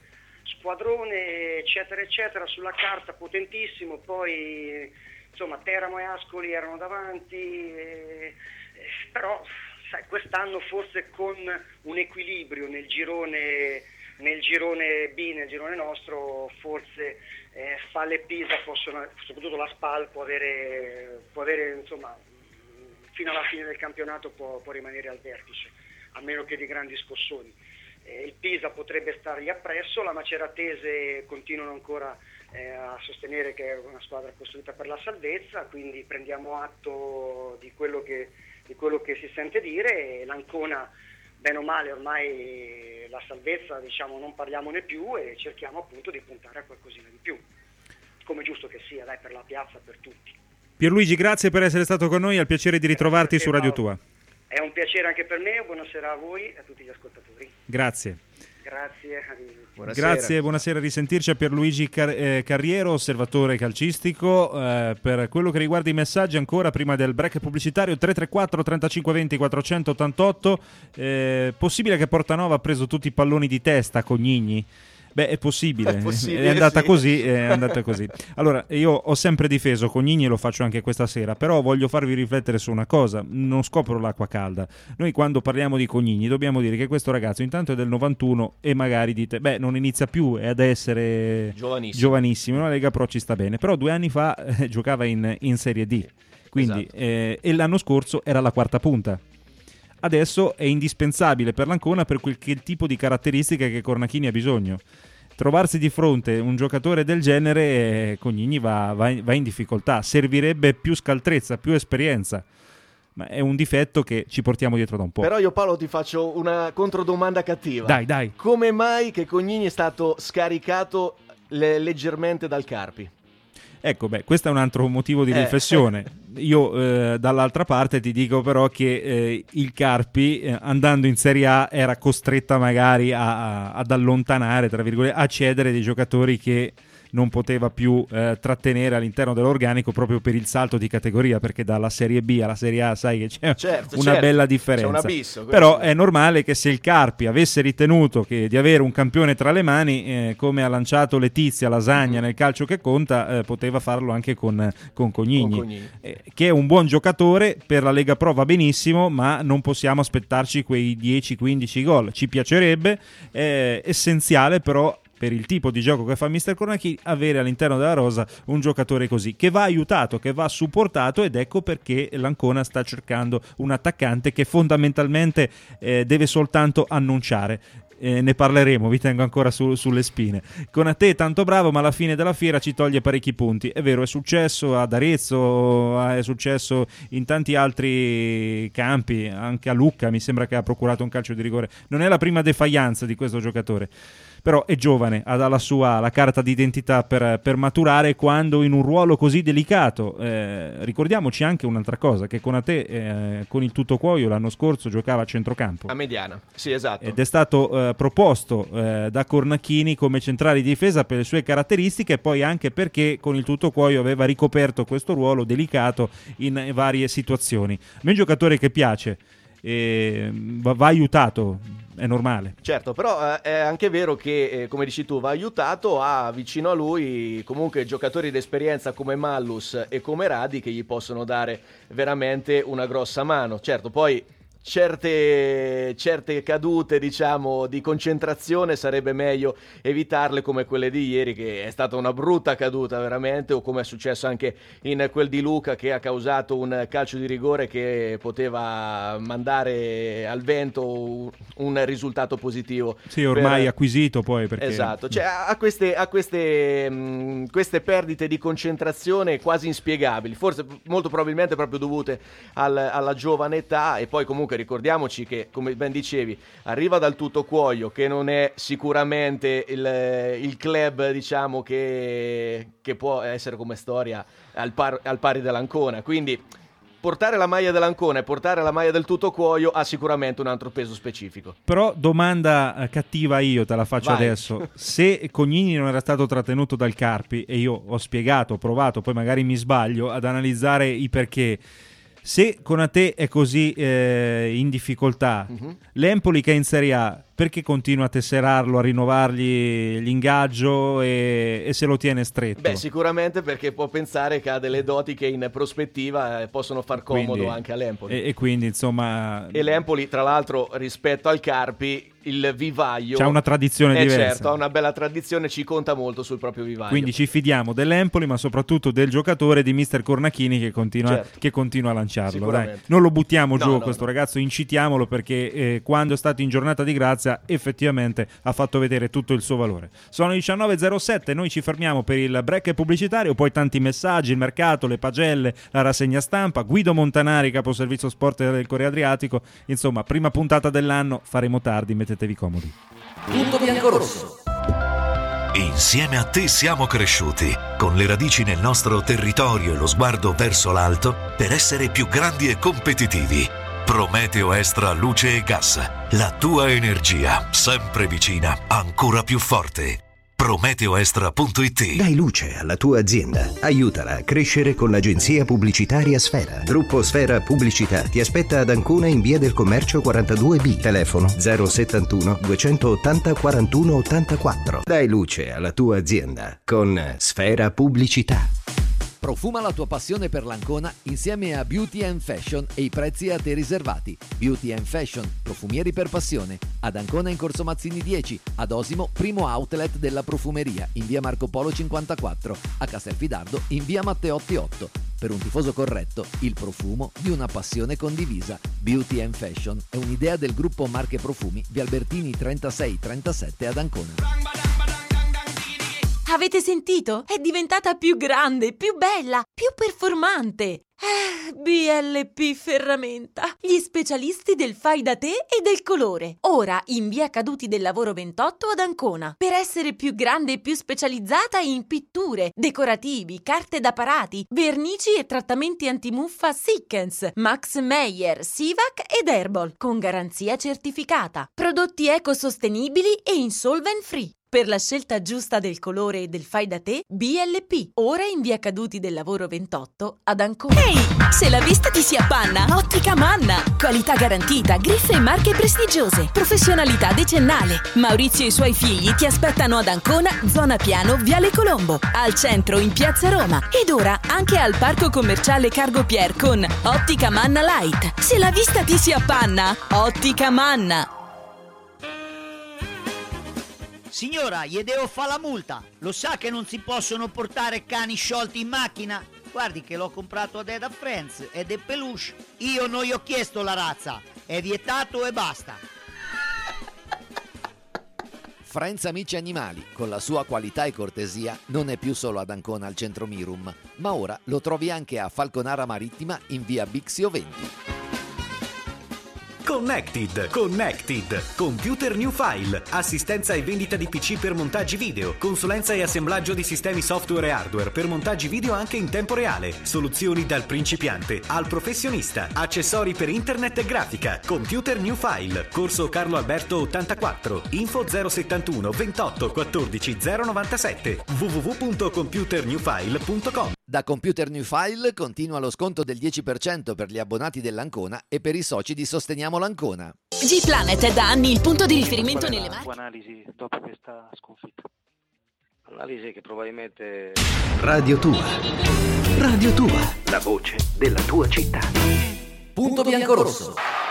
squadrone eccetera eccetera sulla carta potentissimo, poi insomma Teramo e Ascoli erano davanti, eh, eh, però sai, quest'anno forse con un equilibrio nel girone nel girone B, nel girone nostro, forse eh, Spalle e Pisa possono, soprattutto la Spal può avere, può avere insomma fino alla fine del campionato può, può rimanere al vertice, a meno che di grandi scossoni. Eh, il Pisa potrebbe stargli appresso, la Maceratese continuano ancora eh, a sostenere che è una squadra costruita per la salvezza, quindi prendiamo atto di quello che, di quello che si sente dire, e l'Ancona bene o male ormai la salvezza, diciamo, non parliamone più e cerchiamo appunto di puntare a qualcosina di più, come giusto che sia, dai, per la piazza, per tutti. Pierluigi, grazie per essere stato con noi, al piacere di ritrovarti su Radio Tua. È un piacere anche per me, buonasera a voi e a tutti gli ascoltatori. Grazie. Grazie. Buonasera. Grazie, buonasera, risentirci a Pierluigi Car- eh, Carriero, osservatore calcistico. Eh, per quello che riguarda i messaggi, ancora prima del break pubblicitario, tre tre quattro trentacinque venti quattrocentottantotto. Eh, possibile che Portanova ha preso tutti i palloni di testa con Gnigni? Beh, è possibile, è, possibile, è andata sì. così, è andata così. Allora, io ho sempre difeso Cognini e lo faccio anche questa sera, però voglio farvi riflettere su una cosa, non scopro l'acqua calda. Noi quando parliamo di Cognini dobbiamo dire che questo ragazzo intanto è del novantuno e magari dite, beh, non inizia più ad essere giovanissimo, giovanissimo, la Lega Pro ci sta bene, però due anni fa eh, giocava in, in Serie D, quindi, esatto. eh, e l'anno scorso era la quarta punta. Adesso è indispensabile per l'Ancona per quel che tipo di caratteristiche che Cornachini ha bisogno. Trovarsi di fronte un giocatore del genere, eh, Cognini va, va, va in difficoltà. Servirebbe più scaltrezza, più esperienza, ma è un difetto che ci portiamo dietro da un po'. Però io, Paolo, ti faccio una controdomanda cattiva. Dai, dai. Come mai che Cognini è stato scaricato le- leggermente dal Carpi? Ecco, beh, questo è un altro motivo di Eh. riflessione. Io eh, dall'altra parte ti dico però che eh, il Carpi eh, andando in Serie A era costretta magari a, a, ad allontanare, tra virgolette, a cedere dei giocatori che non poteva più eh, trattenere all'interno dell'organico proprio per il salto di categoria, perché dalla Serie B alla Serie A sai che c'è certo, una certo. bella differenza. C'è un abisso, però è normale che se il Carpi avesse ritenuto che di avere un campione tra le mani, eh, come ha lanciato Letizia Lasagna mm. nel calcio che conta, eh, poteva farlo anche con, con Cognini, con Cognini. Eh, che è un buon giocatore, per la Lega Pro va benissimo, ma non possiamo aspettarci quei dieci quindici gol. Ci piacerebbe, è essenziale però per il tipo di gioco che fa mister Cornachini avere all'interno della rosa un giocatore così, che va aiutato, che va supportato, ed ecco perché l'Ancona sta cercando un attaccante che fondamentalmente eh, deve soltanto annunciare. Eh, ne parleremo, vi tengo ancora su, sulle spine. Konate è tanto bravo, ma alla fine della fiera ci toglie parecchi punti. È vero, è successo ad Arezzo, è successo in tanti altri campi, anche a Lucca mi sembra che ha procurato un calcio di rigore. Non è la prima defaillanza di questo giocatore, però è giovane, ha dalla sua la carta d'identità per, per maturare quando in un ruolo così delicato. Eh, ricordiamoci anche un'altra cosa, che Konate eh, con il Tuttocuoio l'anno scorso giocava a centrocampo. A mediana, sì, esatto. Ed è stato eh, proposto eh, da Cornacchini come centrale di difesa per le sue caratteristiche e poi anche perché con il Tuttocuoio aveva ricoperto questo ruolo delicato in varie situazioni. A me è un giocatore che piace, e va, va aiutato, è normale. Certo, però eh, è anche vero che, eh, come dici tu, va aiutato, ha vicino a lui comunque giocatori d'esperienza come Mallus e come Radi che gli possono dare veramente una grossa mano. Certo, poi certe, certe cadute, diciamo, di concentrazione sarebbe meglio evitarle, come quelle di ieri, che è stata una brutta caduta veramente, o come è successo anche in quel di Luca, che ha causato un calcio di rigore che poteva mandare al vento un risultato positivo. Sì, ormai per... acquisito poi, perché... Esatto, cioè ha queste, ha queste, mh, queste perdite di concentrazione quasi inspiegabili, forse molto probabilmente proprio dovute al, alla giovane età. E poi comunque ricordiamoci che, come ben dicevi, arriva dal Tuttocuoio, che non è sicuramente il, il club, diciamo, che, che può essere come storia al, par, al pari dell'Ancona, quindi portare la maglia dell'Ancona e portare la maglia del Tuttocuoio ha sicuramente un altro peso specifico. Però domanda cattiva, io te la faccio Vai. adesso: se Cognini non era stato trattenuto dal Carpi, e io ho spiegato, ho provato, poi magari mi sbaglio ad analizzare i perché, se Konate è così eh, in difficoltà, uh-huh. l'Empoli che è in Serie A, perché continua a tesserarlo, a rinnovargli l'ingaggio e, e se lo tiene stretto? Beh, sicuramente perché può pensare che ha delle doti che in prospettiva eh, possono far comodo quindi, anche all'Empoli. E, e quindi, insomma... E l'Empoli, tra l'altro, rispetto al Carpi, il vivaio... c'ha una tradizione eh, diversa. Certo, ha una bella tradizione, ci conta molto sul proprio vivaio. Quindi ci fidiamo dell'Empoli, ma soprattutto del giocatore di mister Cornacchini che continua, certo. che continua a lanciarlo. Dai. Non lo buttiamo no, giù no, questo no. ragazzo, incitiamolo, perché eh, quando è stato in giornata di grazia effettivamente ha fatto vedere tutto il suo valore. Sono le diciannove e zero sette, noi ci fermiamo per il break pubblicitario, poi tanti messaggi, il mercato, le pagelle, la rassegna stampa, Guido Montanari, capo servizio sport del Corriere Adriatico. Insomma, prima puntata dell'anno, faremo tardi, mettetevi comodi. Punto biancorosso. Insieme a te siamo cresciuti, con le radici nel nostro territorio e lo sguardo verso l'alto, per essere più grandi e competitivi. Prometeo Extra Luce e Gas, la tua energia, sempre vicina, ancora più forte. Prometeoextra punto it. Dai luce alla tua azienda. Aiutala a crescere con l'agenzia pubblicitaria Sfera. Gruppo Sfera Pubblicità ti aspetta ad Ancona in via del Commercio quarantadue B. Telefono zero settantuno duecentottanta quarantuno ottantaquattro. Dai luce alla tua azienda con Sfera Pubblicità. Profuma la tua passione per l'Ancona insieme a Beauty and Fashion e i prezzi a te riservati. Beauty and Fashion, profumieri per passione. Ad Ancona in Corso Mazzini dieci, ad Osimo, primo outlet della profumeria, in via Marco Polo cinquantaquattro, a Castelfidardo in via Matteotti otto. Per un tifoso corretto, il profumo di una passione condivisa. Beauty and Fashion è un'idea del gruppo Marche Profumi, via Albertini trentasei trentasette ad Ancona. Avete sentito? È diventata più grande, più bella, più performante. Eh, B L P Ferramenta, gli specialisti del fai da te e del colore. Ora in via Caduti del Lavoro ventotto ad Ancona. Per essere più grande e più specializzata in pitture, decorativi, carte da parati, vernici e trattamenti antimuffa Sikkens, Max Meyer, Sivac ed Herbal, con garanzia certificata. Prodotti ecosostenibili e insolvent free. Per la scelta giusta del colore e del fai da te, B L P. Ora in via Caduti del Lavoro ventotto ad Ancona. Ehi, se la vista ti si appanna, Ottica Manna. Qualità garantita, griffe e marche prestigiose, professionalità decennale. Maurizio e i suoi figli ti aspettano ad Ancona, zona Piano, Viale Colombo, al centro in Piazza Roma ed ora anche al Parco Commerciale Cargo Pier con Ottica Manna Light. Se la vista ti si appanna, Ottica Manna. Signora, gli devo fare la multa. Lo sa che non si possono portare cani sciolti in macchina? Guardi che l'ho comprato ad Eda Friends ed è peluche. Io non gli ho chiesto la razza. È vietato e basta. Friends Amici Animali, con la sua qualità e cortesia, non è più solo ad Ancona al centro Mirum, ma ora lo trovi anche a Falconara Marittima in via Bixio venti. Connected, Connected, Computer New File, assistenza e vendita di P C per montaggi video, consulenza e assemblaggio di sistemi software e hardware per montaggi video anche in tempo reale, soluzioni dal principiante al professionista, accessori per internet e grafica. Computer New File, corso Carlo Alberto ottantaquattro, info zero settantuno ventotto quattordici zero novantasette, w w w punto computer new file punto com. Da Computer New File continua lo sconto del dieci per cento per gli abbonati dell'Ancona e per i soci di Sosteniamo l'Ancona. G-Planet è da anni il punto di riferimento nelle marche. Qual è la tua analisi dopo questa sconfitta? Analisi che probabilmente... Radio Tua. Radio Tua. La voce della tua città. Punto Biancorosso.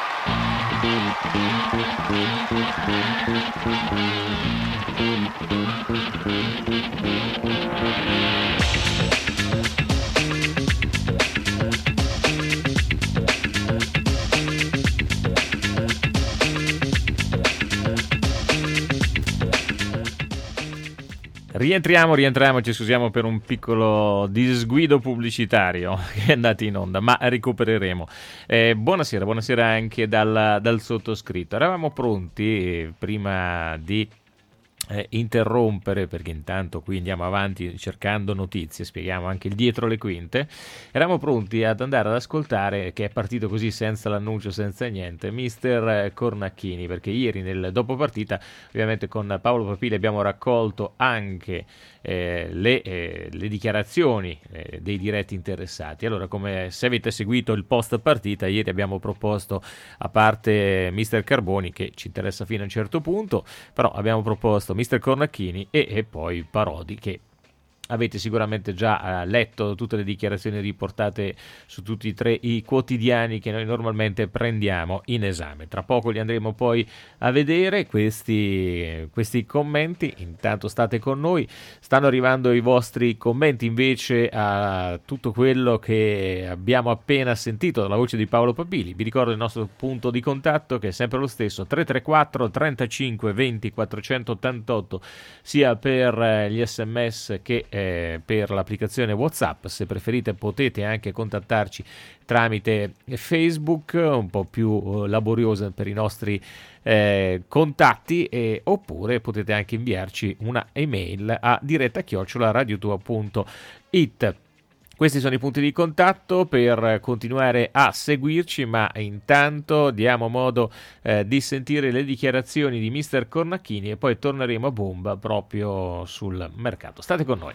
Rientriamo, rientriamo, ci scusiamo per un piccolo disguido pubblicitario che è andato in onda, ma recupereremo. Eh, buonasera, buonasera anche dal, dal sottoscritto. Eravamo pronti, prima di eh, interrompere, perché intanto qui andiamo avanti cercando notizie, spieghiamo anche il dietro le quinte, eravamo pronti ad andare ad ascoltare, che è partito così senza l'annuncio, senza niente, mister Cornacchini, perché ieri nel dopo partita ovviamente con Paolo Papili abbiamo raccolto anche eh, le, eh, le dichiarazioni eh, dei diretti interessati. Allora, come se avete seguito il post partita, ieri abbiamo proposto, a parte mister Carboni che ci interessa fino a un certo punto, però abbiamo proposto mister Cornacchini e, e poi Parodi, che avete sicuramente già eh, letto tutte le dichiarazioni riportate su tutti e tre i quotidiani che noi normalmente prendiamo in esame. Tra poco li andremo poi a vedere questi, questi commenti. Intanto state con noi, stanno arrivando i vostri commenti invece a tutto quello che abbiamo appena sentito dalla voce di Paolo Papili. Vi ricordo il nostro punto di contatto, che è sempre lo stesso, tre tre quattro trentacinque venti quattrocentottantotto, sia per eh, gli sms che Eh, per l'applicazione WhatsApp. Se preferite potete anche contattarci tramite Facebook, un po' più eh, laboriosa per i nostri eh, contatti, e, oppure potete anche inviarci una email a diretta chiocciola radiotua punto it. Questi sono i punti di contatto per continuare a seguirci, ma intanto diamo modo eh, di sentire le dichiarazioni di mister Cornacchini e poi torneremo a bomba proprio sul mercato. State con noi.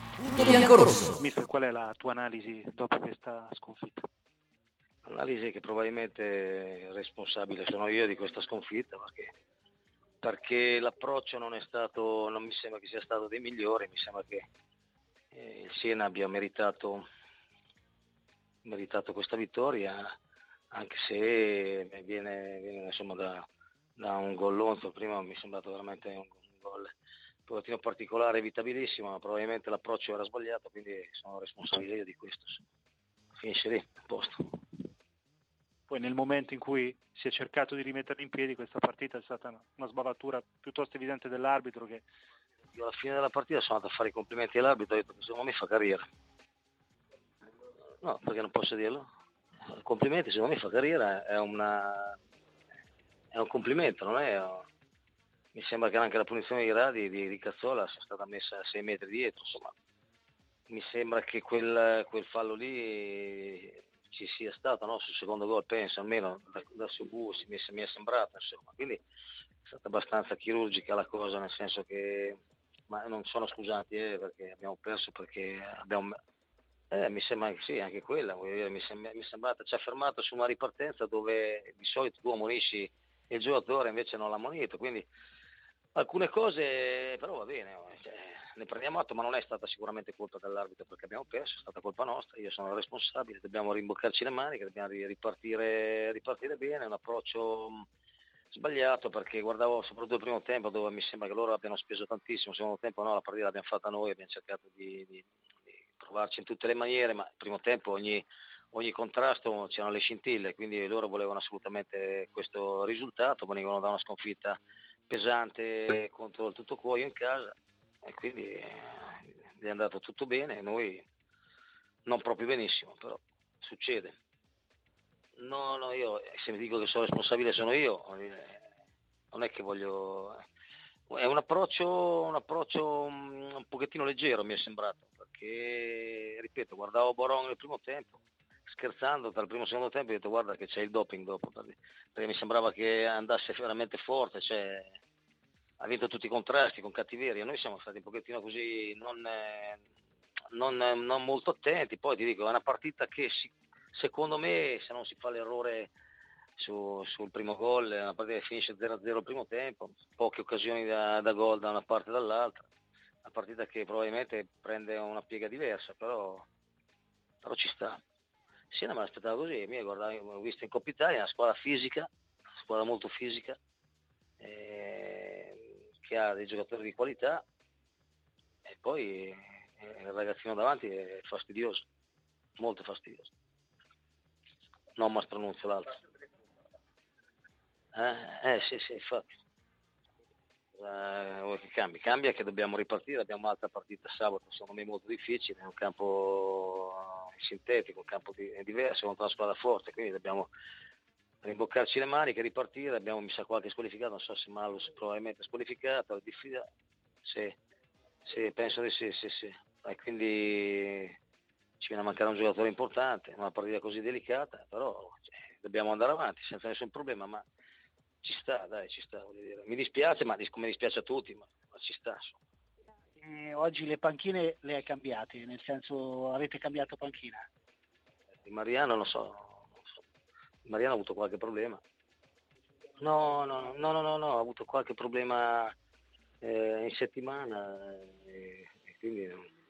Mister, qual è la tua analisi dopo questa sconfitta? Analisi che probabilmente responsabile sono io di questa sconfitta, perché, perché l'approccio non è stato, non mi sembra che sia stato dei migliori. Mi sembra che eh, il Siena abbia meritato meritato questa vittoria, anche se viene, viene insomma da, da un gollonzo. Prima mi è sembrato veramente un, un gol un pochettino particolare, evitabilissimo, ma probabilmente l'approccio era sbagliato, quindi sono responsabile io di questo. Finisce lì, a posto. Poi nel momento in cui si è cercato di rimetterli in piedi, questa partita è stata una sbavatura piuttosto evidente dell'arbitro, che io alla fine della partita sono andato a fare i complimenti all'arbitro, ho detto che secondo me fa carriera. No, perché non posso dirlo? Complimenti, secondo me fa carriera, è una è un complimento, non è? Mi sembra che anche la punizione di Radi di, di Cazzola sia stata messa a sei metri dietro, insomma. Mi sembra che quel, quel fallo lì ci sia stato, no? Sul secondo gol, penso, almeno da, da Subu mi, mi è sembrato, insomma. Quindi è stata abbastanza chirurgica la cosa, nel senso che, ma non sono scusati eh, perché abbiamo perso, perché abbiamo... Eh, mi sembra che sì, anche quella, voglio dire, mi, sembra, mi è sembrata, ci ha fermato su una ripartenza dove di solito tu ammonisci il giocatore, invece non l'ha ammonito, quindi alcune cose però va bene, cioè, ne prendiamo atto, ma non è stata sicuramente colpa dell'arbitro perché abbiamo perso, è stata colpa nostra, io sono responsabile, dobbiamo rimboccarci le maniche, dobbiamo ripartire, ripartire bene, un approccio sbagliato, perché guardavo soprattutto il primo tempo dove mi sembra che loro abbiano speso tantissimo, il secondo tempo no, la partita l'abbiamo fatta noi, abbiamo cercato di, di provarci in tutte le maniere, ma il primo tempo ogni, ogni contrasto c'erano le scintille, quindi loro volevano assolutamente questo risultato, venivano da una sconfitta pesante contro il tutto cuoio in casa, e quindi è andato tutto bene, noi non proprio benissimo, però succede. No, no, io se mi dico che sono responsabile sono io, non è che voglio... È un approccio, un approccio un pochettino leggero, mi è sembrato, perché, ripeto, guardavo Boron nel primo tempo, scherzando, dal primo e secondo tempo ho detto guarda che c'è il doping dopo, perché mi sembrava che andasse veramente forte, cioè, ha vinto tutti i contrasti con cattiveria. Noi siamo stati un pochettino così, non, non, non molto attenti. Poi ti dico, è una partita che si, secondo me, se non si fa l'errore su, sul primo gol, è una partita che finisce zero a zero il primo tempo, poche occasioni da, da gol da una parte e dall'altra, una partita che probabilmente prende una piega diversa, però, però ci sta. Sì, non me l'aspettavo così, mi guardavo, ho visto in Coppa Italia una squadra fisica, una squadra molto fisica, eh, che ha dei giocatori di qualità, e poi eh, il ragazzino davanti è fastidioso, molto fastidioso. Non Mastronunzio l'altro. Eh, eh sì, sì, infatti. Eh, che cambi? Cambia che dobbiamo ripartire, abbiamo un'altra partita sabato, secondo me molto difficile, è un campo sintetico, un campo di, diverso, contro una squadra forte, quindi dobbiamo rimboccarci le maniche, ripartire. Abbiamo, mi sa, qualche squalificato, non so se Malus probabilmente squalificato, sì, sì, penso di sì, sì, sì. E quindi ci viene a mancare un giocatore importante, una partita così delicata, però cioè, dobbiamo andare avanti senza nessun problema, ma ci sta, dai, ci sta, voglio dire. Mi dispiace, ma come dispiace a tutti, ma, ma ci sta. Eh, oggi le panchine le hai cambiate, nel senso avete cambiato panchina? Di Mariano non so, non so. Mariano ha avuto qualche problema. No, no, no, no, no, no, ha avuto qualche problema eh, in settimana, eh, e quindi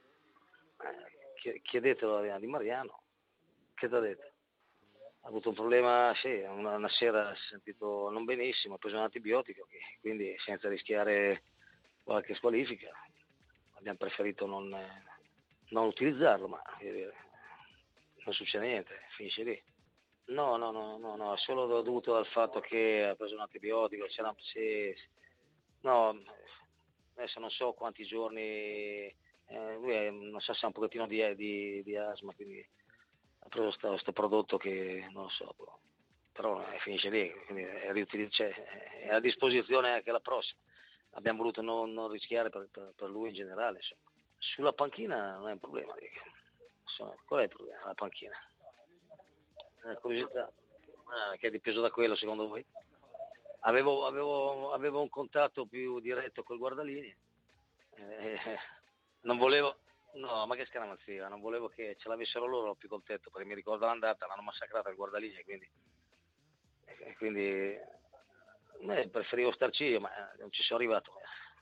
eh, chiedetelo a Di Mariano, che ti ha detto? Ha avuto un problema, sì, una, una sera si è sentito non benissimo, ha preso un antibiotico, quindi senza rischiare qualche squalifica abbiamo preferito non, non utilizzarlo, ma eh, non succede niente, finisce lì. No, no, no, no, no, solo dovuto al fatto che ha preso un antibiotico, c'era, sì, no, adesso non so quanti giorni, eh, lui è, non so se ha un pochettino di, di, di asma, quindi ha preso questo prodotto che non lo so, però eh, finisce lì, quindi è, riutilizz- cioè, è a disposizione anche la prossima. Abbiamo voluto non, non rischiare per, per, per lui in generale, insomma. Sulla panchina non è un problema, insomma, qual è il problema? La panchina, la curiosità, ah, che è dipeso da quello secondo voi? Avevo, avevo, avevo un contatto più diretto col guardalinee, eh, non volevo. No, ma che scaramazia, non volevo che ce l'avessero loro, ero più contento, perché mi ricordo l'andata, l'hanno massacrata il guardalinee, quindi, e quindi eh, preferivo starci io, ma non ci sono arrivato.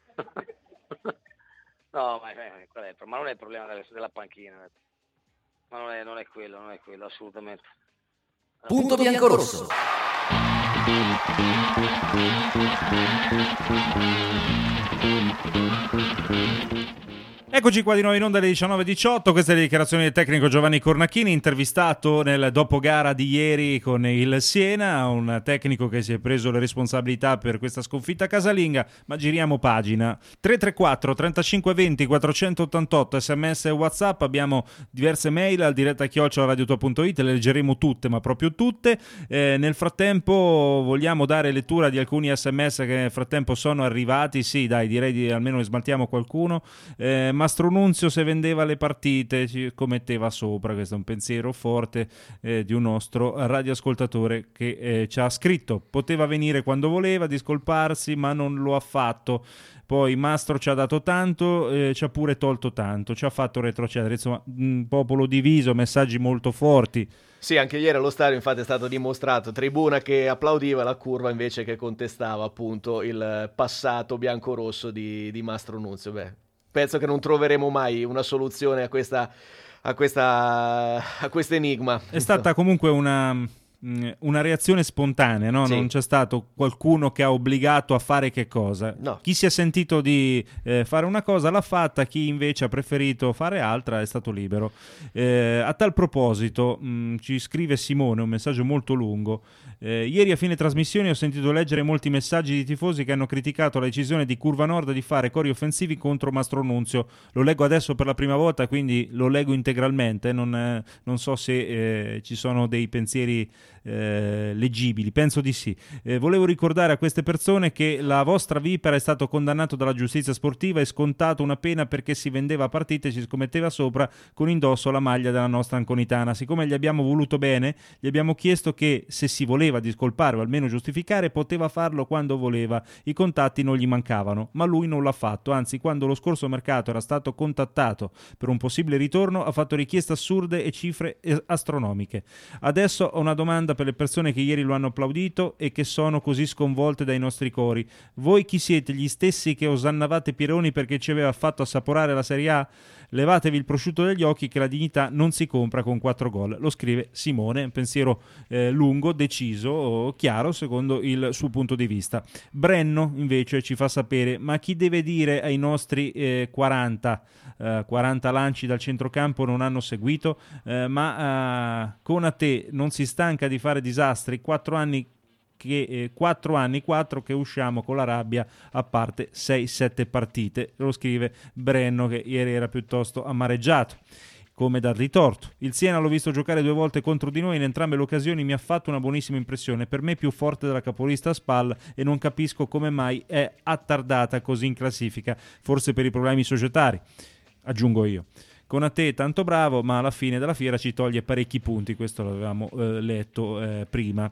No, ma, eh, qual è? Ma non è il problema della, della panchina, ma non è, non è quello, non è quello, assolutamente. Punto bianco-rosso. Eccoci qua di nuovo in onda alle diciannove e diciotto, questa è la dichiarazione del tecnico Giovanni Cornacchini, intervistato nel dopogara di ieri con il Siena, un tecnico che si è preso le responsabilità per questa sconfitta casalinga, ma giriamo pagina. tre tre quattro trentacinque venti quattrocentottantotto, sms e WhatsApp, abbiamo diverse mail al diretta chiocciola radiotua punto it, le leggeremo tutte, ma proprio tutte. Eh, nel frattempo vogliamo dare lettura di alcuni sms che nel frattempo sono arrivati, sì dai, direi di almeno ne smaltiamo qualcuno. Eh, Mastronunzio se vendeva le partite ci commetteva sopra, questo è un pensiero forte eh, di un nostro radioascoltatore che eh, ci ha scritto, poteva venire quando voleva, discolparsi, ma non lo ha fatto. Poi Mastro ci ha dato tanto, eh, ci ha pure tolto tanto, ci ha fatto retrocedere, insomma un popolo diviso, messaggi molto forti. Sì, anche ieri allo stadio infatti è stato dimostrato, tribuna che applaudiva, la curva invece che contestava appunto il passato biancorosso di, di Mastronunzio. Beh, penso che non troveremo mai una soluzione a questa a questa a questo enigma. È stata comunque una una reazione spontanea, no? Sì. Non c'è stato qualcuno che ha obbligato a fare che cosa. No. Chi si è sentito di eh, fare una cosa l'ha fatta, chi invece ha preferito fare altra è stato libero. Eh, a tal proposito mh, ci scrive Simone un messaggio molto lungo. Eh, ieri a fine trasmissione ho sentito leggere molti messaggi di tifosi che hanno criticato la decisione di Curva Nord di fare cori offensivi contro Mastro Nunzio. Lo leggo adesso per la prima volta, quindi lo leggo integralmente, non, eh, non so se eh, ci sono dei pensieri eh, leggibili, penso di sì. Eh, volevo ricordare a queste persone che la vostra Vipera è stato condannato dalla giustizia sportiva e scontato una pena perché si vendeva a partite e ci scommetteva sopra con indosso la maglia della nostra Anconitana. Siccome gli abbiamo voluto bene, gli abbiamo chiesto che se si voleva discolpare o almeno giustificare poteva farlo quando voleva, i contatti non gli mancavano, ma lui non l'ha fatto, anzi quando lo scorso mercato era stato contattato per un possibile ritorno ha fatto richieste assurde e cifre astronomiche. Adesso ho una domanda per le persone che ieri lo hanno applaudito e che sono così sconvolte dai nostri cori: voi chi siete? Gli stessi che osannavate Pironi perché ci aveva fatto assaporare la Serie A? Levatevi il prosciutto dagli occhi che la dignità non si compra con quattro gol. Lo scrive Simone, un pensiero eh, lungo, deciso, chiaro secondo il suo punto di vista. Brenno invece ci fa sapere: ma chi deve dire ai nostri eh, quaranta, eh, quaranta lanci dal centrocampo non hanno seguito? Eh, ma eh, Konate non si stanca di fare disastri? Quattro anni che eh, quattro anni, quattro che usciamo con la rabbia, a parte sei sette partite. Lo scrive Brenno, che ieri era piuttosto amareggiato. Come dargli torto. Il Siena l'ho visto giocare due volte contro di noi, in entrambe le occasioni mi ha fatto una buonissima impressione, per me più forte della capolista Spal, e non capisco come mai è attardata così in classifica, forse per i problemi societari, aggiungo io. Con a te tanto bravo, ma alla fine della fiera ci toglie parecchi punti, questo l'avevamo eh, letto eh, prima.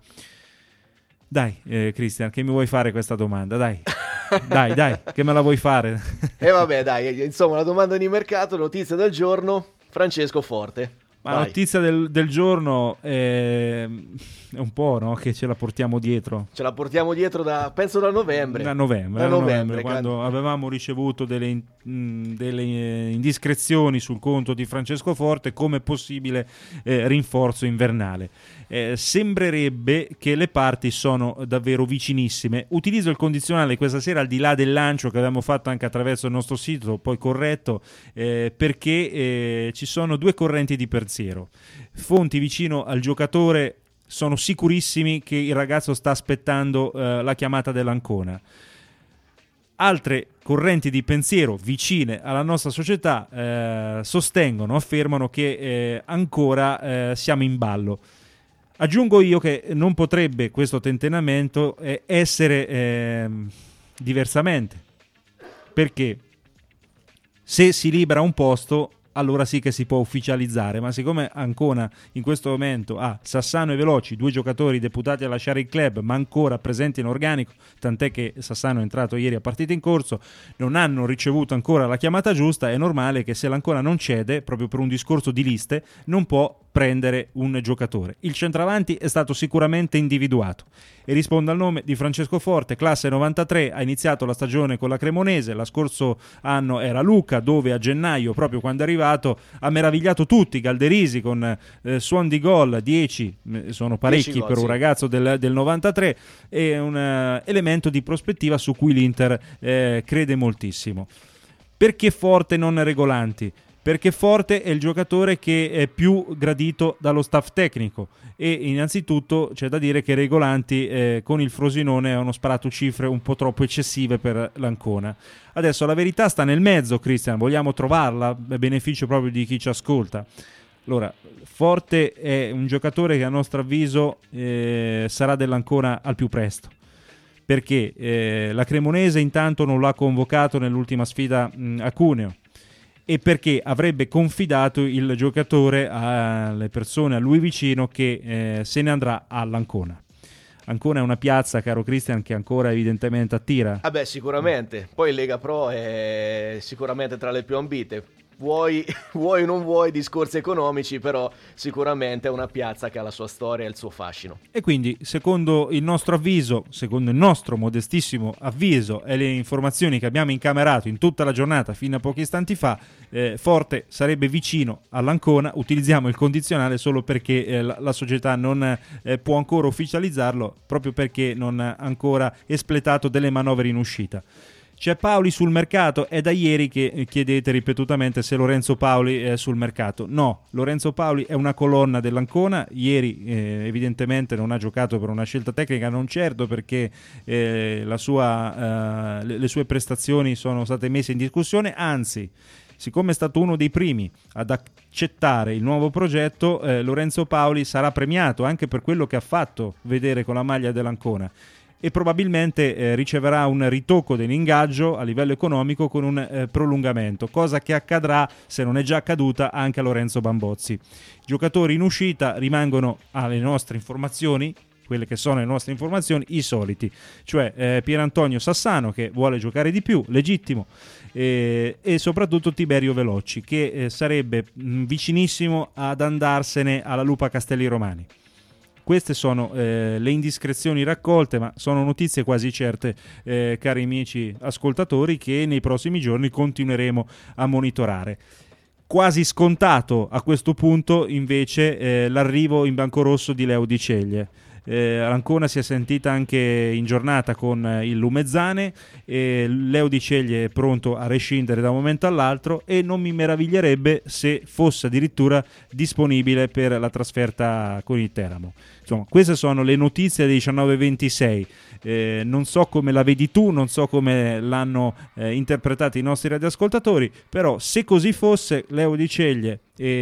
Dai, eh, Cristian, che mi vuoi fare questa domanda? Dai, dai, dai, che me la vuoi fare? E eh vabbè, dai, insomma, la domanda di mercato, notizia del giorno, Francesco Forte. Ma la notizia del, del giorno è, è un po', no? Che ce la portiamo dietro. Ce la portiamo dietro da, penso da novembre. Da novembre, da da novembre, novembre quando grande. avevamo ricevuto delle, mh, delle indiscrezioni sul conto di Francesco Forte come possibile eh, rinforzo invernale. Eh, sembrerebbe che le parti sono davvero vicinissime. Utilizzo il condizionale questa sera al di là del lancio che avevamo fatto anche attraverso il nostro sito, poi corretto, eh, perché eh, ci sono due correnti di pensiero. Fonti vicino al giocatore sono sicurissimi che il ragazzo sta aspettando eh, la chiamata dell'Ancona. Altre correnti di pensiero vicine alla nostra società eh, sostengono, affermano che eh, ancora eh, siamo in ballo. Aggiungo io che non potrebbe questo tentennamento eh, essere eh, diversamente, perché se si libera un posto allora sì che si può ufficializzare, ma siccome Ancona in questo momento ha Sassano e Veloci, due giocatori deputati a lasciare il club ma ancora presenti in organico, tant'è che Sassano è entrato ieri a partita in corso, non hanno ricevuto ancora la chiamata giusta, è normale che se l'Ancona non cede, proprio per un discorso di liste, non può prendere un giocatore. Il centravanti è stato sicuramente individuato e risponde al nome di Francesco Forte, classe novantatré, ha iniziato la stagione con la Cremonese, lo scorso anno era Luca, dove a gennaio, proprio quando è arrivato, ha meravigliato tutti, Galderisi con eh, suon di gol, dieci, sono parecchi gol, per un sì. ragazzo del, del novantatré, è un uh, elemento di prospettiva su cui l'Inter eh, crede moltissimo. Perché Forte non Regolanti? Perché Forte è il giocatore che è più gradito dallo staff tecnico e innanzitutto c'è da dire che Regolanti eh, con il Frosinone hanno sparato cifre un po' troppo eccessive per l'Ancona. Adesso la verità sta nel mezzo, Cristian, vogliamo trovarla a beneficio proprio di chi ci ascolta. Allora, Forte è un giocatore che a nostro avviso eh, sarà dell'Ancona al più presto, perché eh, la Cremonese intanto non l'ha convocato nell'ultima sfida mh, a Cuneo, e perché avrebbe confidato il giocatore alle persone a lui vicino che eh, se ne andrà all'Ancona. Ancona è una piazza, caro Cristian, che ancora evidentemente attira. Ah beh, sicuramente. Poi Lega Pro è sicuramente tra le più ambite. Vuoi, vuoi o non vuoi discorsi economici, però sicuramente è una piazza che ha la sua storia e il suo fascino. E quindi, secondo il nostro avviso, secondo il nostro modestissimo avviso e le informazioni che abbiamo incamerato in tutta la giornata fino a pochi istanti fa, eh, Forte sarebbe vicino all'Ancona. Utilizziamo il condizionale solo perché eh, la, la società non eh, può ancora ufficializzarlo, proprio perché non ha ancora espletato delle manovre in uscita. C'è Paoli sul mercato, è da ieri che chiedete ripetutamente se Lorenzo Paoli è sul mercato. No, Lorenzo Paoli è una colonna dell'Ancona, ieri eh, evidentemente non ha giocato per una scelta tecnica, non certo perché eh, la sua, eh, le, le sue prestazioni sono state messe in discussione, anzi, siccome è stato uno dei primi ad accettare il nuovo progetto, eh, Lorenzo Paoli sarà premiato anche per quello che ha fatto vedere con la maglia dell'Ancona e probabilmente eh, riceverà un ritocco dell'ingaggio a livello economico con un eh, prolungamento, cosa che accadrà, se non è già accaduta, anche a Lorenzo Bambozzi. Giocatori in uscita rimangono, alle nostre informazioni, quelle che sono le nostre informazioni, i soliti, cioè eh, Pierantonio Sassano che vuole giocare di più, legittimo, eh, e soprattutto Tiberio Velocci che eh, sarebbe mh, vicinissimo ad andarsene alla Lupa Castelli Romani. Queste sono eh, le indiscrezioni raccolte, ma sono notizie quasi certe, eh, cari amici ascoltatori, che nei prossimi giorni continueremo a monitorare. Quasi scontato a questo punto invece eh, l'arrivo in biancorosso di Leo Di Ceglie. Eh, L'Ancona si è sentita anche in giornata con eh, il Lumezzane, e Leo Di Ceglie è pronto a rescindere da un momento all'altro e non mi meraviglierebbe se fosse addirittura disponibile per la trasferta con il Teramo. Insomma, queste sono le notizie dei diciannove ventisei. Eh, non so come la vedi tu, non so come l'hanno eh, interpretata i nostri radioascoltatori, però se così fosse, Leo Di Ceglie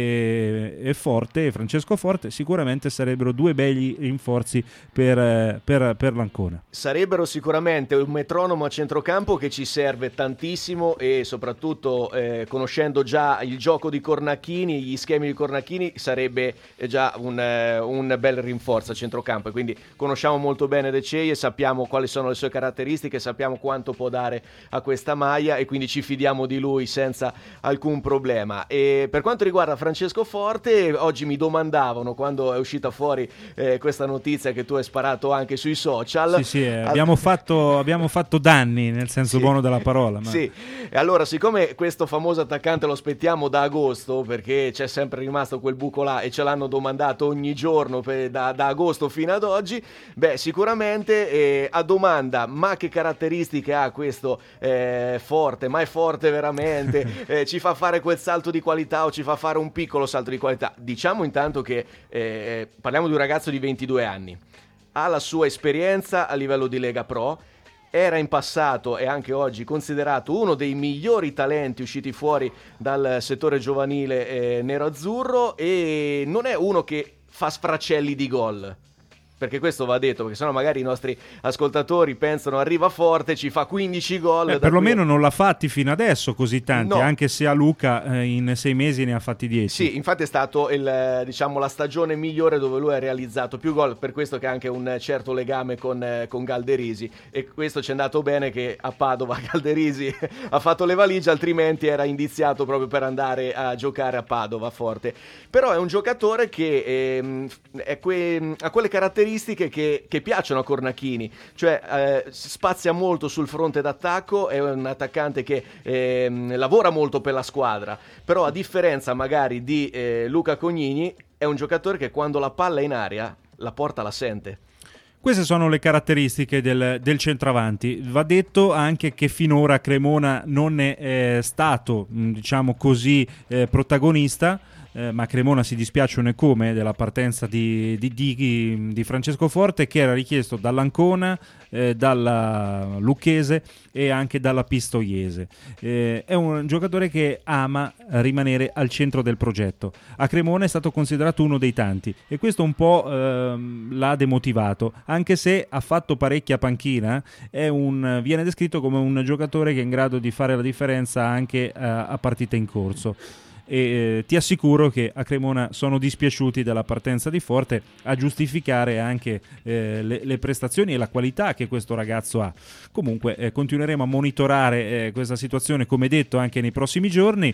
e, e Forte, Francesco Forte, sicuramente sarebbero due belli rinforzi per, eh, per, per l'Ancona. Sarebbero sicuramente un metronomo a centrocampo che ci serve tantissimo, e soprattutto eh, conoscendo già il gioco di Cornacchini, gli schemi di Cornacchini, sarebbe già un, eh, un bel rinforzo a centrocampo, e quindi conosciamo molto bene De Ceglie, sappiamo quali sono le sue caratteristiche, sappiamo quanto può dare a questa maglia, e quindi ci fidiamo di lui senza alcun problema. E per quanto riguarda Francesco Forte, oggi mi domandavano, quando è uscita fuori eh, questa notizia che tu hai sparato anche sui social, sì sì eh, abbiamo, fatto, abbiamo fatto danni nel senso sì, buono della parola, ma... sì. E allora, siccome questo famoso attaccante lo aspettiamo da agosto, perché c'è sempre rimasto quel buco là e ce l'hanno domandato ogni giorno per, da, da agosto fino ad oggi, beh, sicuramente eh, a domanda ma che caratteristiche ha questo eh, Forte, ma è forte veramente, eh, ci fa fare quel salto di qualità o ci fa fare un piccolo salto di qualità? Diciamo intanto che eh, parliamo di un ragazzo di ventidue anni, ha la sua esperienza a livello di Lega Pro, era in passato e anche oggi considerato uno dei migliori talenti usciti fuori dal settore giovanile eh, nero-azzurro, e non è uno che fa sfracelli di gol, perché questo va detto, perché sennò magari i nostri ascoltatori pensano arriva Forte, ci fa quindici gol. Eh, perlomeno qui... non l'ha fatti fino adesso così tanti, no. Anche se a Luca eh, in sei mesi ne ha fatti dieci. Sì, infatti è stato il, diciamo, la stagione migliore dove lui ha realizzato più gol, per questo che ha anche un certo legame con, con Galderisi, e questo ci è andato bene che a Padova Galderisi ha fatto le valigie, altrimenti era indiziato proprio per andare a giocare a Padova Forte. Però è un giocatore che ehm, è que- ha quelle caratteristiche Che, che piacciono a Cornacchini, cioè eh, spazia molto sul fronte d'attacco, è un attaccante che eh, lavora molto per la squadra, però a differenza magari di eh, Luca Cognini è un giocatore che quando la palla è in aria la porta la sente. Queste sono le caratteristiche del, del centravanti. Va detto anche che finora Cremona non è eh, stato, diciamo così, eh, protagonista. Eh, ma Cremona si dispiace un e come della partenza di, di, di, di Francesco Forte, che era richiesto dall'Ancona, eh, dalla Lucchese e anche dalla Pistoiese. Eh, è un giocatore che ama rimanere al centro del progetto. A Cremona è stato considerato uno dei tanti e questo un po' ehm, l'ha demotivato, anche se ha fatto parecchia panchina. È un, viene descritto come un giocatore che è in grado di fare la differenza anche eh, a partita in corso. E eh, ti assicuro che a Cremona sono dispiaciuti della partenza di Forte, a giustificare anche eh, le, le prestazioni e la qualità che questo ragazzo ha. Comunque eh, continueremo a monitorare eh, questa situazione, come detto, anche nei prossimi giorni.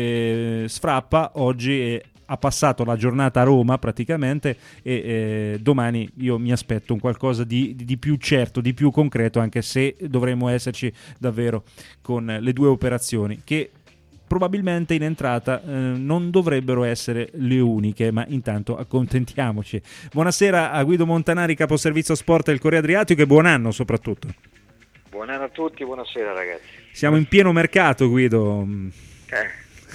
eh, Sfrappa oggi è ha passato la giornata a Roma praticamente, e eh, domani io mi aspetto un qualcosa di, di più certo, di più concreto, anche se dovremo esserci davvero con le due operazioni che probabilmente in entrata eh, non dovrebbero essere le uniche, ma intanto accontentiamoci. Buonasera a Guido Montanari, caposervizio sport del Corriere Adriatico, e buon anno soprattutto. Buonanno a tutti, buonasera ragazzi. Siamo in pieno mercato, Guido. Eh.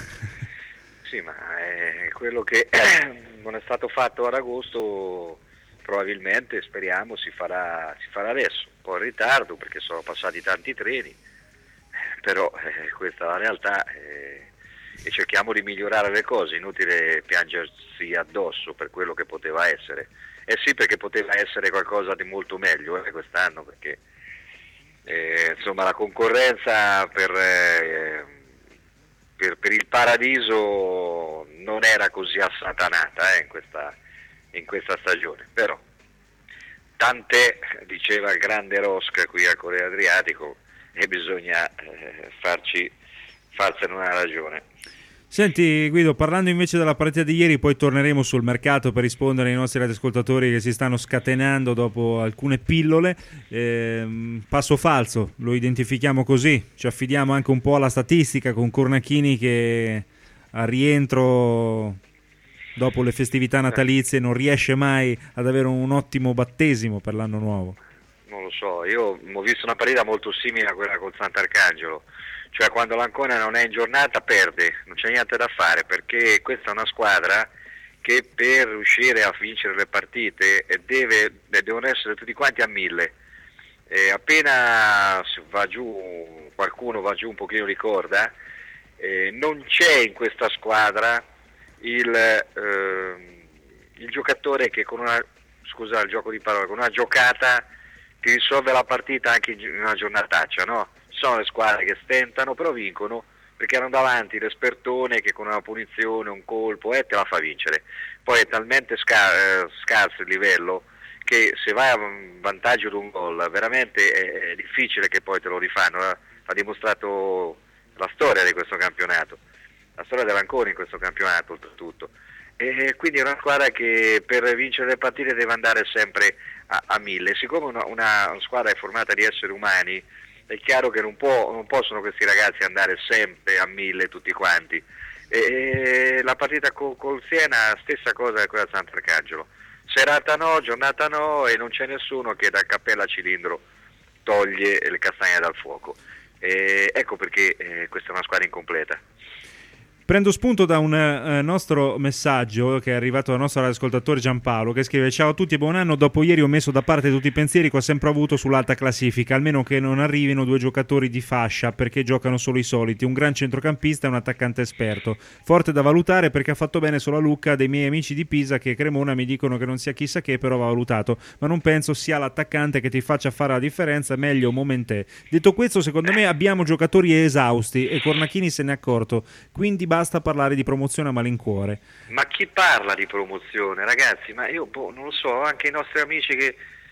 Sì, ma è quello che non è stato fatto ad agosto, probabilmente, speriamo, si farà, si farà adesso, un po' in ritardo perché sono passati tanti treni, però eh, questa è la realtà eh, e cerchiamo di migliorare le cose, inutile piangersi addosso per quello che poteva essere. Eh sì, perché poteva essere qualcosa di molto meglio eh, quest'anno, perché eh, insomma la concorrenza per... Eh, Per, per il Paradiso non era così assatanata eh, in, questa, in questa stagione, però tant'è, diceva il grande Rosca qui al Corriere Adriatico, e bisogna eh, farci farsene una ragione. Senti Guido, parlando invece della partita di ieri, poi torneremo sul mercato per rispondere ai nostri radioascoltatori che si stanno scatenando dopo alcune pillole. Eh, passo falso, lo identifichiamo così, ci affidiamo anche un po' alla statistica con Cornachini che a rientro dopo le festività natalizie non riesce mai ad avere un ottimo battesimo per l'anno nuovo. Non lo so, io ho visto una partita molto simile a quella col Sant'Arcangelo. Cioè quando l'Ancona non è in giornata perde, non c'è niente da fare, perché questa è una squadra che per riuscire a vincere le partite deve, devono essere tutti quanti a mille. E appena va giù, qualcuno va giù un pochino di corda, eh, non c'è in questa squadra il, eh, il giocatore che con una, scusa il gioco di parole, con una giocata ti risolve la partita anche in una giornataccia, no? Sono le squadre che stentano però vincono perché hanno davanti l'espertone che con una punizione, un colpo eh, te la fa vincere. Poi è talmente scar- eh, scarso il livello che se vai a vantaggio di un gol veramente è, è difficile che poi te lo rifanno. Eh? Ha dimostrato la storia di questo campionato, la storia dell'Ancona in questo campionato oltretutto. E quindi è una squadra che per vincere le partite deve andare sempre a, a mille. Siccome una, una, una squadra è formata di esseri umani, è chiaro che non, può, non possono questi ragazzi andare sempre a mille tutti quanti. E la partita col, col Siena, stessa cosa che quella di Sant'Arcangelo. Serata no, giornata no, e non c'è nessuno che dal cappello a cilindro toglie le castagne dal fuoco. E ecco perché eh, questa è una squadra incompleta. Prendo spunto da un eh, nostro messaggio che è arrivato dal nostro ascoltatore Giampaolo, che scrive: ciao a tutti e buon anno, dopo ieri ho messo da parte tutti i pensieri che ho sempre avuto sull'alta classifica, almeno che non arrivino due giocatori di fascia perché giocano solo i soliti, un gran centrocampista e un attaccante esperto, forte da valutare perché ha fatto bene solo a Lucca. Dei miei amici di Pisa che Cremona mi dicono che non sia chissà che, però va valutato, ma non penso sia l'attaccante che ti faccia fare la differenza, meglio Momentè. Detto questo, secondo me abbiamo giocatori esausti e Cornachini se n'è accorto, quindi basta parlare di promozione a malincuore. Ma chi parla di promozione, ragazzi? Ma io boh, non lo so, anche i nostri amici che,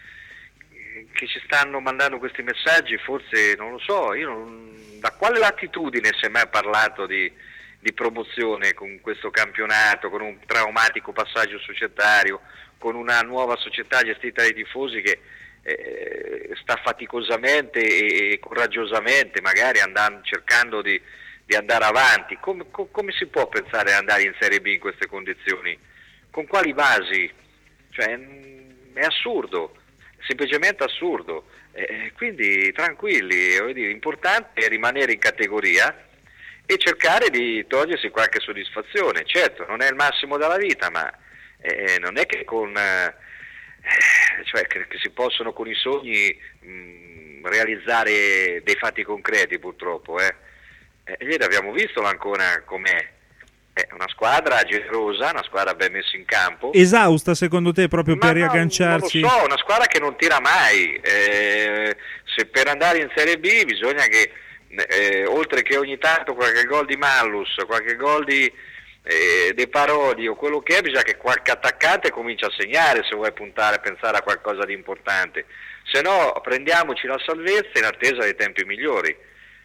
che ci stanno mandando questi messaggi, forse non lo so, io non, da quale latitudine si è mai parlato di, di promozione con questo campionato, con un traumatico passaggio societario, con una nuova società gestita dai tifosi che eh, sta faticosamente e coraggiosamente magari andando, cercando di di andare avanti. Come, com, come si può pensare ad andare in Serie B in queste condizioni? Con quali basi? Cioè, è assurdo, semplicemente assurdo. Eh, quindi tranquilli, voglio dire, l'importante è rimanere in categoria e cercare di togliersi qualche soddisfazione. Certo, non è il massimo della vita, ma eh, non è che con eh, cioè che, che si possono con i sogni mh, realizzare dei fatti concreti, purtroppo, eh. Eh, ieri abbiamo visto l'Ancona com'è, è una squadra generosa, una squadra ben messa in campo. Esausta secondo te proprio Ma per no, riagganciarsi? Non lo so, una squadra che non tira mai, eh, se per andare in Serie B bisogna che eh, oltre che ogni tanto qualche gol di Mallus, qualche gol di eh, De Parodi o quello che è, bisogna che qualche attaccante comincia a segnare se vuoi puntare a pensare a qualcosa di importante, se no prendiamoci la salvezza in attesa dei tempi migliori.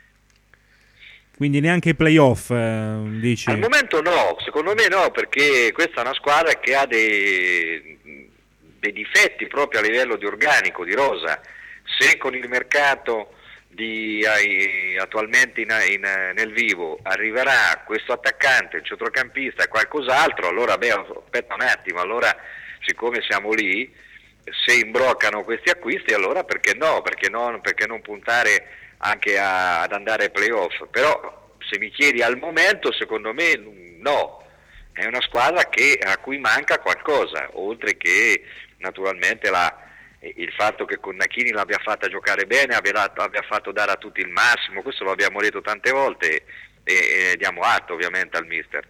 Quindi neanche i playoff, eh, dici? Al momento no, secondo me no, perché questa è una squadra che ha dei, dei difetti proprio a livello di organico, di rosa. Se con il mercato di, ai, attualmente in, in, nel vivo arriverà questo attaccante, il centrocampista e qualcos'altro, allora beh, aspetta un attimo, allora siccome siamo lì se imbroccano questi acquisti, allora perché no? Perché non, perché non puntare anche a, ad andare ai playoff? Però se mi chiedi al momento, secondo me no, è una squadra che, a cui manca qualcosa, oltre che naturalmente la, il fatto che con Nachini l'abbia fatta giocare bene, abbia, dato, abbia fatto dare a tutti il massimo, questo lo abbiamo detto tante volte e, e diamo atto ovviamente al mister.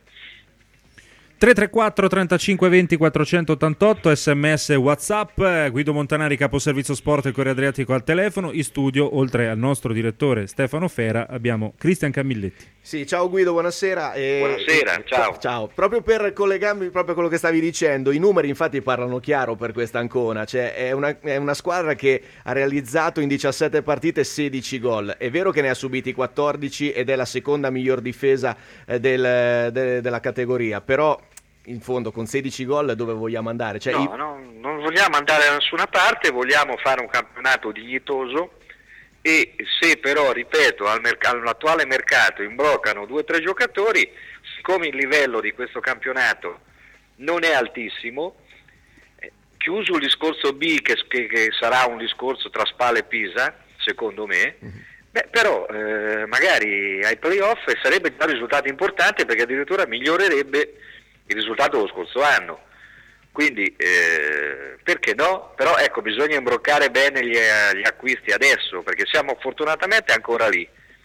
tre tre quattro trentacinque venti quattrocentottantotto, sms WhatsApp, Guido Montanari, caposervizio sport e Corriere Adriatico al telefono. In studio, oltre al nostro direttore Stefano Fera, abbiamo Cristian Camilletti. Sì, ciao Guido, buonasera. E... Buonasera, ciao. Ciao. Proprio per collegarmi proprio a quello che stavi dicendo, i numeri infatti parlano chiaro per questa Ancona, cioè è una, è una squadra che ha realizzato in diciassette partite sedici gol. È vero che ne ha subiti quattordici ed è la seconda miglior difesa eh, del, de, della categoria, però in fondo con sedici gol dove vogliamo andare? Cioè, no, i... no, non vogliamo andare da nessuna parte, vogliamo fare un campionato dignitoso e se però, ripeto, al merc- all'attuale mercato imbroccano due o tre giocatori, siccome il livello di questo campionato non è altissimo, eh, chiuso il discorso B che, che, che sarà un discorso tra Spal e Pisa, secondo me, mm-hmm. beh, però eh, magari ai playoff sarebbe già un risultato importante perché addirittura migliorerebbe il risultato dello scorso anno, quindi eh, perché no? Però ecco, bisogna imbroccare bene gli, gli acquisti adesso, perché siamo fortunatamente ancora lì,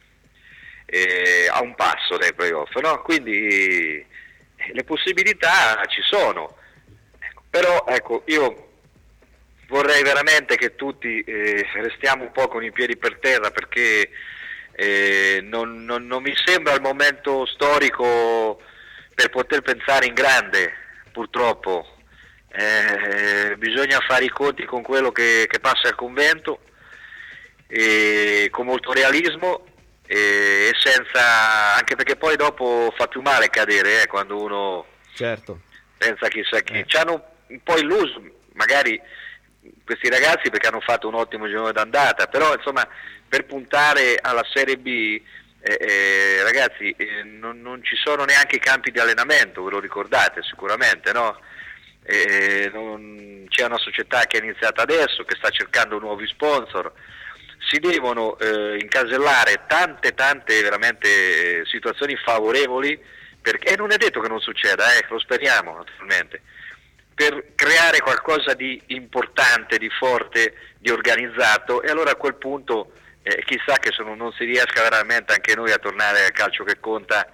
eh, a un passo dai playoff, no? Quindi eh, le possibilità ci sono, ecco, però ecco, io vorrei veramente che tutti eh, restiamo un po' con i piedi per terra, perché eh, non, non, non mi sembra il momento storico per poter pensare in grande, purtroppo. Eh, bisogna fare i conti con quello che, che passa al convento, e con molto realismo e, e senza, anche perché poi dopo fa più male cadere eh, quando uno certo. pensa chissà chi. Ci hanno un po' illuso magari questi ragazzi perché hanno fatto un ottimo girone d'andata, però insomma per puntare alla Serie B Eh, eh, ragazzi eh, non, non ci sono neanche i campi di allenamento, ve lo ricordate sicuramente, no? Eh, non, c'è una società che è iniziata adesso, che sta cercando nuovi sponsor, si devono eh, incasellare tante tante veramente eh, situazioni favorevoli, perché e non è detto che non succeda, eh, lo speriamo naturalmente, per creare qualcosa di importante, di forte, di organizzato, e allora a quel punto Eh, chissà che se non, non si riesca veramente anche noi a tornare al calcio che conta,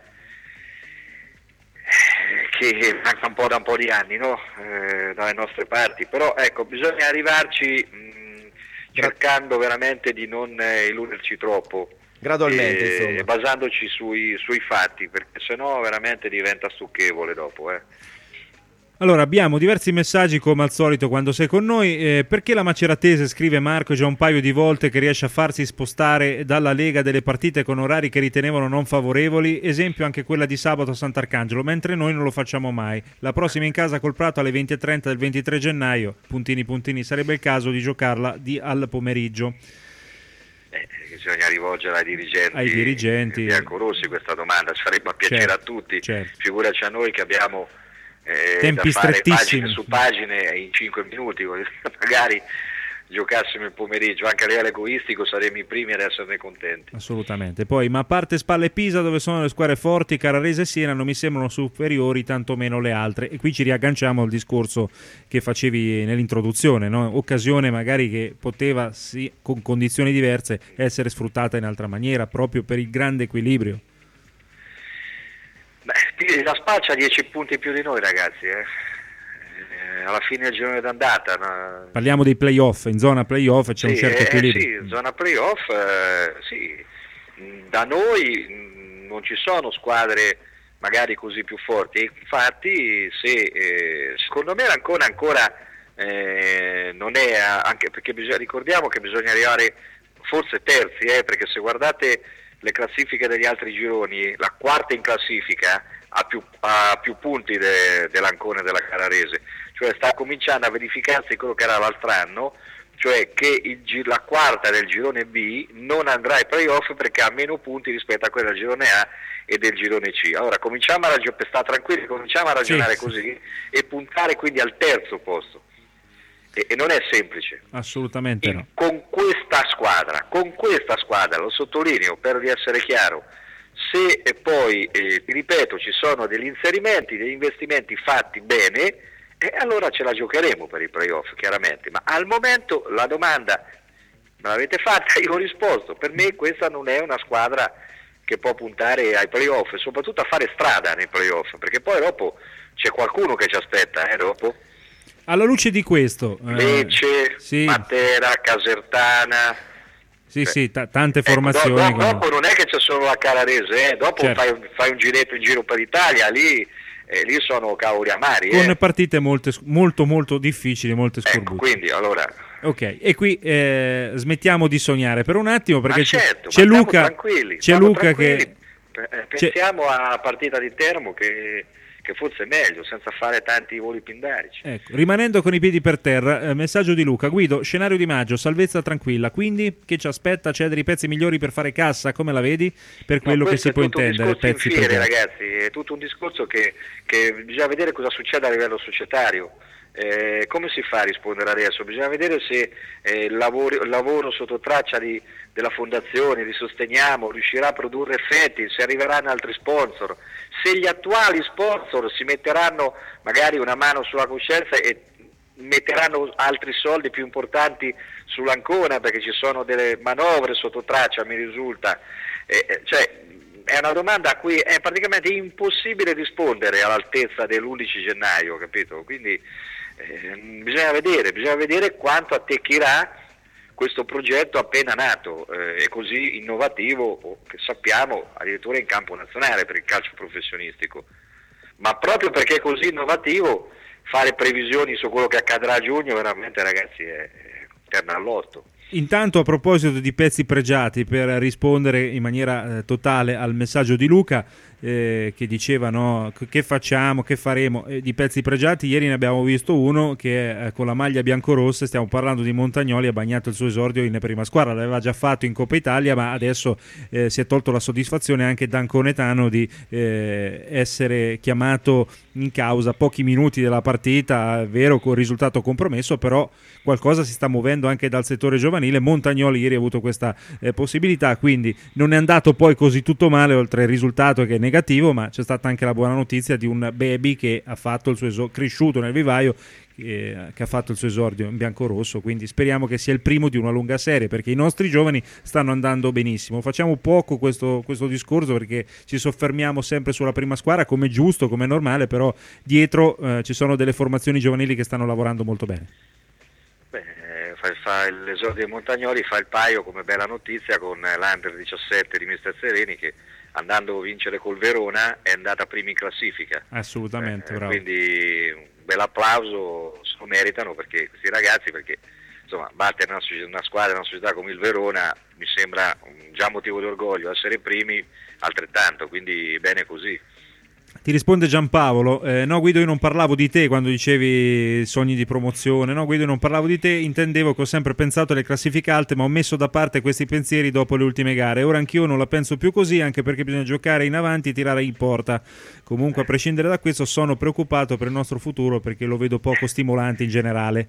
eh, che manca un po' da un po' di anni, no? Eh, dalle nostre parti, però ecco, bisogna arrivarci mh, cercando veramente di non eh, illuderci troppo, gradualmente, e, insomma, e basandoci sui, sui fatti, perché sennò veramente diventa stucchevole dopo, eh. Allora, abbiamo diversi messaggi come al solito quando sei con noi. Eh, perché la Maceratese, scrive Marco, già un paio di volte che riesce a farsi spostare dalla Lega delle partite con orari che ritenevano non favorevoli, esempio anche quella di sabato a Sant'Arcangelo, mentre noi non lo facciamo mai. La prossima in casa col Prato alle venti e trenta del ventitré gennaio, puntini puntini, sarebbe il caso di giocarla di al pomeriggio. Eh, bisogna rivolgere ai dirigenti, ai dirigenti biancorossi questa domanda, ci farebbe piacere, certo, a tutti, certo. Figuraci a noi che abbiamo Eh, tempi da fare strettissimi pagine su pagine in cinque minuti, magari giocassimo il pomeriggio, anche a livello egoistico saremmo i primi ad esserne contenti. Assolutamente. Poi, ma a parte Spal e Pisa, dove sono le squadre forti, Carrarese e Siena, non mi sembrano superiori tantomeno le altre, e qui ci riagganciamo al discorso che facevi nell'introduzione, no? Occasione magari che poteva, sì, con condizioni diverse, essere sfruttata in altra maniera, proprio per il grande equilibrio. Beh, la Spal ha dieci punti in più di noi, ragazzi, eh. Eh, alla fine del girone d'andata. No? Parliamo dei playoff, in zona playoff c'è sì, un certo eh, equilibrio. Sì, in zona playoff, eh, sì. Da noi non ci sono squadre magari così più forti, infatti se, eh, secondo me ancora, ancora eh, non è, anche perché bisogna, ricordiamo che bisogna arrivare forse terzi, eh, perché se guardate le classifiche degli altri gironi, la quarta in classifica ha più, ha più punti de, dell'Ancona e della Carrarese, cioè sta cominciando a verificarsi quello che era l'altro anno, cioè che il, la quarta del girone B non andrà ai playoff perché ha meno punti rispetto a quella del girone A e del girone C. Allora cominciamo a ragionare, sta tranquilli, cominciamo a ragionare sì, così sì. e puntare quindi al terzo posto. e, e non è semplice. Assolutamente In, no. Con questa squadra, con questa squadra, lo sottolineo per di essere chiaro, se e poi, eh, ti ripeto, ci sono degli inserimenti, degli investimenti fatti bene, e allora ce la giocheremo per i playoff, chiaramente. Ma al momento la domanda me l'avete fatta, io ho risposto. Per me questa non è una squadra che può puntare ai playoff, e soprattutto a fare strada nei playoff, perché poi dopo c'è qualcuno che ci aspetta, eh, dopo. Alla luce di questo, Lecce, eh, sì. Matera, Casertana. Sì, sì, t- tante Ecco, formazioni. do- do- come- dopo non è che c'è solo la Calarese, eh, dopo Certo. fai, un, fai un giretto in giro per l'Italia, lì, eh, lì sono cavoli amari. Con eh. partite molte, molto molto difficili, molte Ecco, scorbutte. quindi allora... Ok, e qui eh, smettiamo di sognare per un attimo perché Ma c'è, certo, c'è ma Luca, stiamo tranquilli, c'è stiamo Luca tranquilli. che Eh, pensiamo alla partita di Termo che, che forse è meglio, senza fare tanti voli pindarici. ecco, rimanendo con i piedi per terra, eh, messaggio di Luca: Guido, scenario di maggio, salvezza tranquilla, quindi che ci aspetta? C'è dei pezzi migliori per fare cassa, come la vedi? Per quello No, che si può intendere, è tutto un pezzi discorso in fiere, pregiati. ragazzi, è tutto un discorso che, che bisogna vedere cosa succede a livello societario. Eh, come si fa a rispondere adesso? Bisogna vedere se eh, il lavoro, il lavoro sotto traccia di, della fondazione, di Sosteniamo, riuscirà a produrre effetti, se arriveranno altri sponsor, se gli attuali sponsor si metteranno magari una mano sulla coscienza e metteranno altri soldi più importanti sull'Ancona, perché ci sono delle manovre sotto traccia, mi risulta. Eh, cioè, è una domanda a cui è praticamente impossibile rispondere all'altezza dell'undici gennaio, capito? Quindi eh, bisogna vedere, bisogna vedere quanto attecchirà questo progetto appena nato eh, e così innovativo, che sappiamo addirittura in campo nazionale per il calcio professionistico. Ma proprio perché è così innovativo, fare previsioni su quello che accadrà a giugno veramente, ragazzi, è, è terna all'otto. Intanto, a proposito di pezzi pregiati, per rispondere in maniera eh, totale al messaggio di Luca, eh, che diceva no, che facciamo, che faremo, eh, di pezzi pregiati, ieri ne abbiamo visto uno che eh, con la maglia biancorossa, stiamo parlando di Montagnoli, ha bagnato il suo esordio in prima squadra, l'aveva già fatto in Coppa Italia, ma adesso eh, si è tolto la soddisfazione anche Danconetano di eh, essere chiamato in causa pochi minuti della partita, è vero, con risultato compromesso, però qualcosa si sta muovendo anche dal settore giovanile. Montagnoli ieri ha avuto questa eh, possibilità, quindi non è andato poi così tutto male, oltre il risultato che è negativo, ma c'è stata anche la buona notizia di un baby che ha fatto il suo esordio, cresciuto nel vivaio, che, che ha fatto il suo esordio in biancorosso, quindi speriamo che sia il primo di una lunga serie, perché i nostri giovani stanno andando benissimo. Facciamo poco questo, questo discorso perché ci soffermiamo sempre sulla prima squadra, come giusto, come normale, però dietro eh, ci sono delle formazioni giovanili che stanno lavorando molto bene. Beh, fa, fa l'esordio dei Montagnoli, fa il paio come bella notizia con l'Under diciassette di mister Sereni, che andando a vincere col Verona è andata prima in classifica. Assolutamente, eh, bravo. Quindi un bel applauso, se lo meritano, perché questi ragazzi, perché insomma battere una, una squadra, una società come il Verona mi sembra un già motivo di orgoglio, essere primi altrettanto, quindi bene così. Ti risponde Giampaolo, eh, no Guido, io non parlavo di te quando dicevi sogni di promozione, no Guido, io non parlavo di te, intendevo che ho sempre pensato alle classifiche alte, ma ho messo da parte questi pensieri dopo le ultime gare. Ora anch'io non la penso più così, anche perché bisogna giocare in avanti e tirare in porta. Comunque, a prescindere da questo, sono preoccupato per il nostro futuro, perché lo vedo poco stimolante in generale.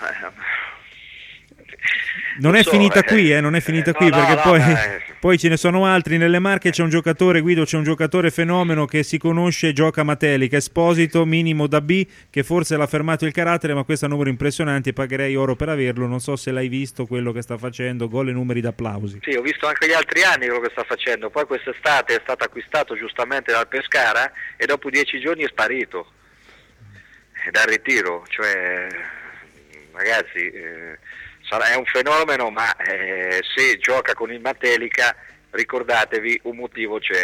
Non è so, finita eh, qui, eh, non è finita eh, qui, no, perché no, poi, no, eh. poi ce ne sono altri. Nelle Marche c'è un giocatore, Guido, c'è un giocatore fenomeno che si conosce e gioca a Matelica, Esposito, minimo da B, che forse l'ha fermato il carattere, ma questo è un numero impressionante e pagherei oro per averlo. Non so se l'hai visto quello che sta facendo, gol e numeri d'applausi. Sì, ho visto anche gli altri anni quello che sta facendo, poi quest'estate è stato acquistato giustamente dal Pescara e dopo dieci giorni è sparito dal ritiro, cioè ragazzi... Eh, è un fenomeno, ma eh, se gioca con il Matelica, ricordatevi, un motivo c'è.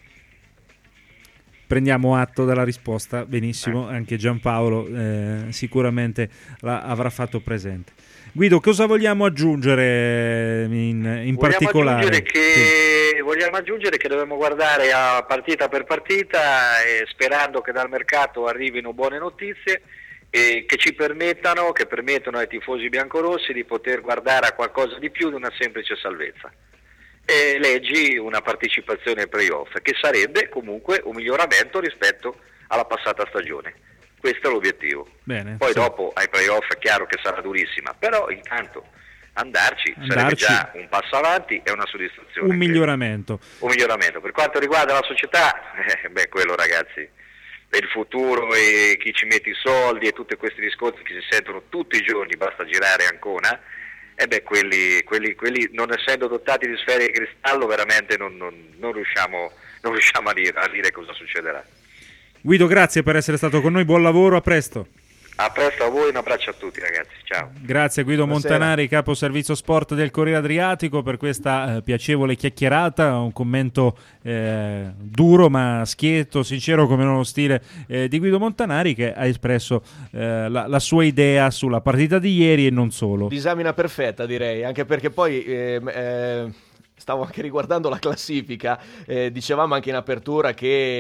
Prendiamo atto della risposta, benissimo, anche Giampaolo eh, sicuramente la avrà fatto presente. Guido, cosa vogliamo aggiungere in, in vogliamo particolare? Aggiungere che, sì. Vogliamo aggiungere che dobbiamo guardare a partita per partita, eh, sperando che dal mercato arrivino buone notizie, e che ci permettano, che permettono ai tifosi biancorossi di poter guardare a qualcosa di più di una semplice salvezza. E leggi una partecipazione ai playoff, che sarebbe comunque un miglioramento rispetto alla passata stagione. Questo è l'obiettivo. Bene, Poi sì. dopo ai playoff è chiaro che sarà durissima, però intanto andarci, Andarci. sarebbe già un passo avanti e una soddisfazione. Un miglioramento. Un miglioramento. Per quanto riguarda la società, eh, beh, quello ragazzi, per il futuro e chi ci mette i soldi e tutti questi discorsi che si sentono tutti i giorni, basta girare Ancona, e beh, quelli, quelli, quelli non essendo dotati di sfere di cristallo veramente non, non, non riusciamo, non riusciamo a, dire, a dire cosa succederà. Guido, grazie per essere stato con noi, buon lavoro, a presto. A presto a voi, un abbraccio a tutti ragazzi, ciao. Grazie Guido Buonasera. Montanari, capo servizio sport del Corriere Adriatico, per questa eh, piacevole chiacchierata, un commento eh, duro ma schietto, sincero come nello stile eh, di Guido Montanari, che ha espresso eh, la, la sua idea sulla partita di ieri e non solo. Disamina perfetta direi, anche perché poi... Eh, eh... Stavo anche riguardando la classifica, eh, dicevamo anche in apertura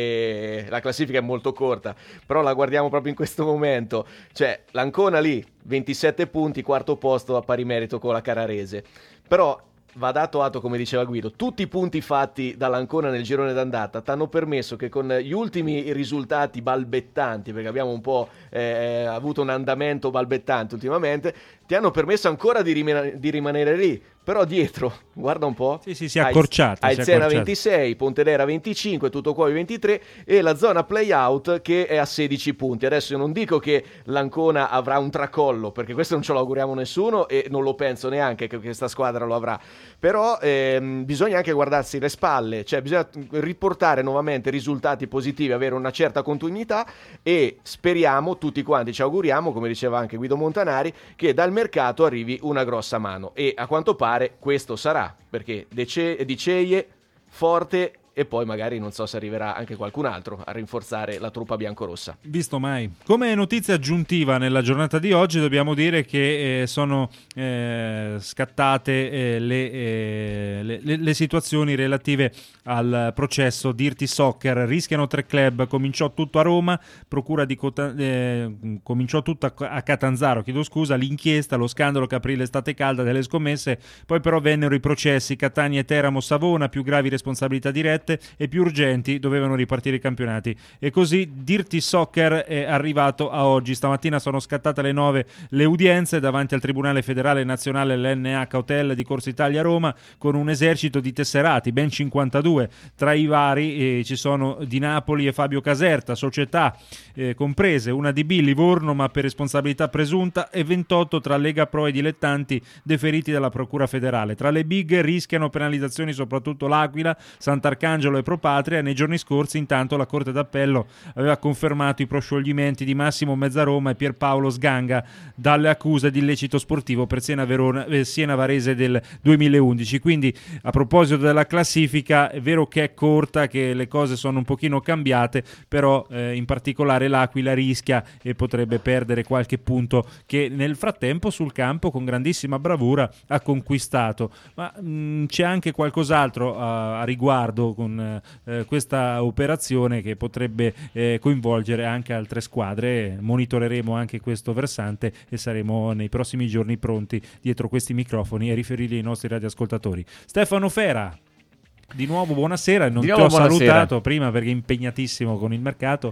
che la classifica è molto corta, però la guardiamo proprio in questo momento, cioè l'Ancona lì, ventisette punti, quarto posto a pari merito con la Carrarese, però va dato atto, come diceva Guido, tutti i punti fatti dall'Ancona nel girone d'andata ti hanno permesso che con gli ultimi risultati balbettanti, perché abbiamo un po' eh, avuto un andamento balbettante ultimamente, ti hanno permesso ancora di, rimane- di rimanere lì. Però dietro, guarda un po', sì, sì, si è accorciata. Hai il Siena ventisei, Pontedera venticinque, Tuttocuoio ventitré e la zona play-out che è a sedici punti. Adesso io non dico che l'Ancona avrà un tracollo, perché questo non ce lo auguriamo nessuno e non lo penso neanche che questa squadra lo avrà. Però ehm, bisogna anche guardarsi le spalle, cioè bisogna riportare nuovamente risultati positivi, avere una certa continuità e speriamo, tutti quanti ci auguriamo, come diceva anche Guido Montanari, che dal mercato arrivi una grossa mano e a quanto pare questo sarà, perché De Ce- Di Ceie, Forte e poi magari non so se arriverà anche qualcun altro a rinforzare la truppa biancorossa. Visto mai. Come notizia aggiuntiva nella giornata di oggi dobbiamo dire che eh, sono eh, scattate eh, le, eh, le, le, le situazioni relative al processo Dirty Soccer. Rischiano tre club, cominciò tutto a Roma, procura di Cota- eh, cominciò tutto a, a Catanzaro, chiedo scusa, l'inchiesta, lo scandalo che aprì l'estate calda delle scommesse, poi però vennero i processi Catania e Teramo Savona, più gravi responsabilità dirette e più urgenti dovevano ripartire i campionati e così Dirty Soccer è arrivato a oggi. Stamattina sono scattate alle nove le udienze davanti al Tribunale Federale Nazionale l'N H Hotel di Corso Italia Roma con un esercito di tesserati, ben cinquantadue. Tra i vari eh, ci sono di Napoli e Fabio Caserta, società eh, comprese, una di B, Livorno ma per responsabilità presunta, e ventotto tra Lega Pro e dilettanti deferiti dalla Procura Federale. Tra le big rischiano penalizzazioni soprattutto l'Aquila, Sant'Arcangelo e Pro Patria. Nei giorni scorsi intanto la Corte d'Appello aveva confermato i proscioglimenti di Massimo Mezzaroma e Pierpaolo Sganga dalle accuse di illecito sportivo per Siena, Verona, eh, Siena Varese del duemilaundici. Quindi a proposito della classifica è vero che è corta, che le cose sono un pochino cambiate, però eh, in particolare l'Aquila rischia e potrebbe perdere qualche punto che nel frattempo sul campo con grandissima bravura ha conquistato. Ma mh, c'è anche qualcos'altro a, a riguardo con eh, questa operazione che potrebbe eh, coinvolgere anche altre squadre. Monitoreremo anche questo versante e saremo nei prossimi giorni pronti dietro questi microfoni a riferirli ai nostri radioascoltatori. Stefano Fera, di nuovo buonasera, non Di ti nuovo ho buonasera. salutato prima perché è impegnatissimo con il mercato.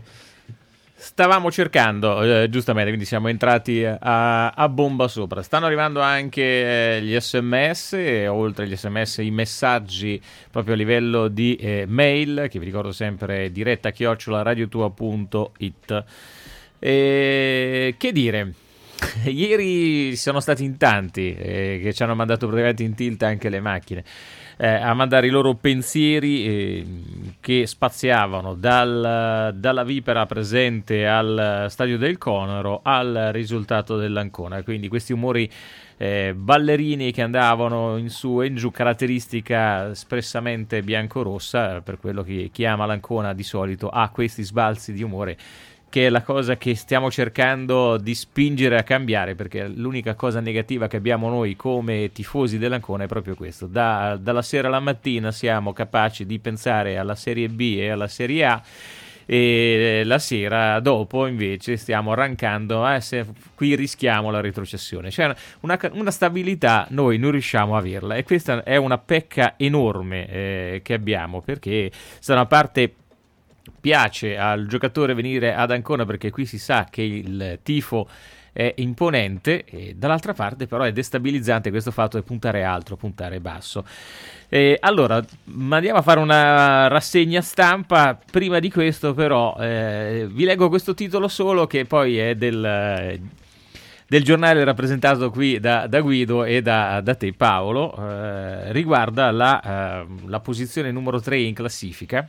Stavamo cercando, eh, giustamente, quindi siamo entrati a, a bomba sopra. Stanno arrivando anche eh, gli sms, e oltre agli sms i messaggi proprio a livello di eh, mail, che vi ricordo sempre diretta chiocciola radiotua punto it. E, che dire, ieri sono stati in tanti eh, che ci hanno mandato praticamente in tilt anche le macchine. Eh, a mandare i loro pensieri eh, che spaziavano dal, dalla Vipera presente al Stadio del Conero al risultato dell'Ancona, quindi questi umori eh, ballerini che andavano in su e in giù, caratteristica espressamente biancorossa, per quello che chi ama l'Ancona di solito ha questi sbalzi di umore, che è la cosa che stiamo cercando di spingere a cambiare, perché l'unica cosa negativa che abbiamo noi come tifosi dell'Ancona è proprio questo: da, dalla sera alla mattina siamo capaci di pensare alla Serie B e alla Serie A, e la sera dopo invece stiamo arrancando, eh, se qui rischiamo la retrocessione. Cioè una, una stabilità noi non riusciamo a averla, e questa è una pecca enorme eh, che abbiamo, perché da una parte piace al giocatore venire ad Ancona perché qui si sa che il tifo è imponente, e dall'altra parte però è destabilizzante questo fatto di puntare alto, puntare basso. E allora andiamo a fare una rassegna stampa. Prima di questo però eh, vi leggo questo titolo solo, che poi è del, del giornale rappresentato qui da, da Guido e da, da te Paolo, eh, riguarda la, eh, la posizione numero tre in classifica.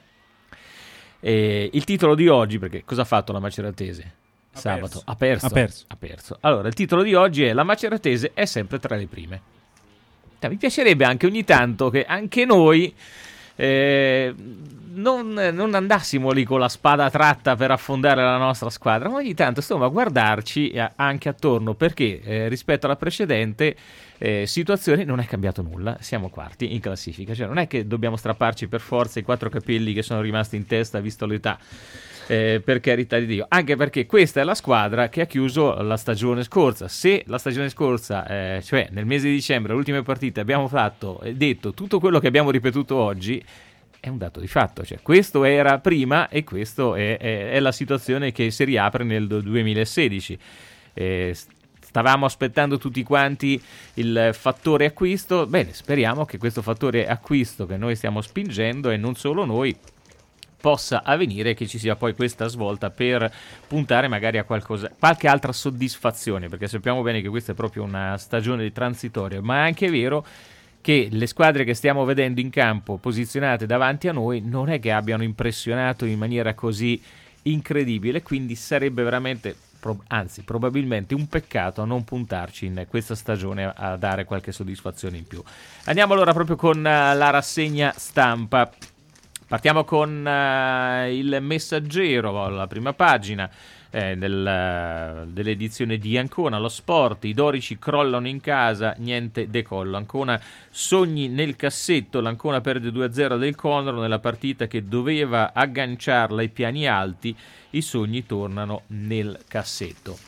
E il titolo di oggi, perché cosa ha fatto la Maceratese? Ha Sabato perso. ha perso. Ha perso. ha perso. Allora, il titolo di oggi è: la Maceratese è sempre tra le prime. Eh, mi piacerebbe anche ogni tanto che anche noi eh, non, non andassimo lì con la spada tratta per affondare la nostra squadra, ma ogni tanto stiamo a guardarci anche attorno, perché eh, rispetto alla precedente eh, situazione non è cambiato nulla, siamo quarti in classifica, cioè non è che dobbiamo strapparci per forza i quattro capelli che sono rimasti in testa visto l'età. Eh, per carità di Dio, anche perché questa è la squadra che ha chiuso la stagione scorsa. Se la stagione scorsa, eh, cioè nel mese di dicembre, le ultime partite, abbiamo fatto e detto tutto quello che abbiamo ripetuto oggi, è un dato di fatto, cioè questo era prima e questo è, è, è la situazione che si riapre nel duemilasedici. Eh, stavamo aspettando tutti quanti il fattore acquisto, bene, speriamo che questo fattore acquisto che noi stiamo spingendo, e non solo noi, possa avvenire, che ci sia poi questa svolta per puntare magari a qualcosa, qualche altra soddisfazione, perché sappiamo bene che questa è proprio una stagione transitoria, ma è anche vero che le squadre che stiamo vedendo in campo posizionate davanti a noi non è che abbiano impressionato in maniera così incredibile, quindi sarebbe veramente, anzi probabilmente un peccato non puntarci in questa stagione a dare qualche soddisfazione in più. Andiamo allora proprio con la rassegna stampa. Partiamo con uh, il Messaggero, la prima pagina eh, del, dell'edizione di Ancona. Lo sport, i dorici crollano in casa, niente decollo. Ancona sogni nel cassetto, l'Ancona perde due a zero del Conero nella partita che doveva agganciarla ai piani alti, i sogni tornano nel cassetto.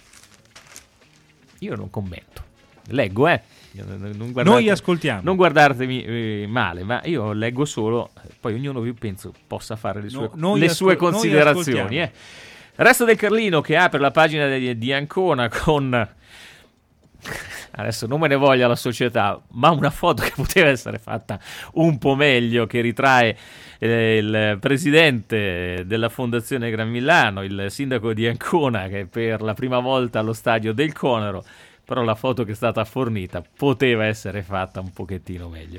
Io non commento, leggo eh. Non guardate, noi ascoltiamo. Non guardatemi eh, male, ma io leggo solo, poi ognuno vi penso possa fare le sue, no, le ascol- sue considerazioni. Eh. Resto del Carlino che apre la pagina di, di Ancona con, adesso non me ne voglia la società, ma una foto che poteva essere fatta un po' meglio, che ritrae eh, il presidente della Fondazione Gran Milano, il sindaco di Ancona, che per la prima volta allo stadio del Conero. Però la foto che è stata fornita poteva essere fatta un pochettino meglio.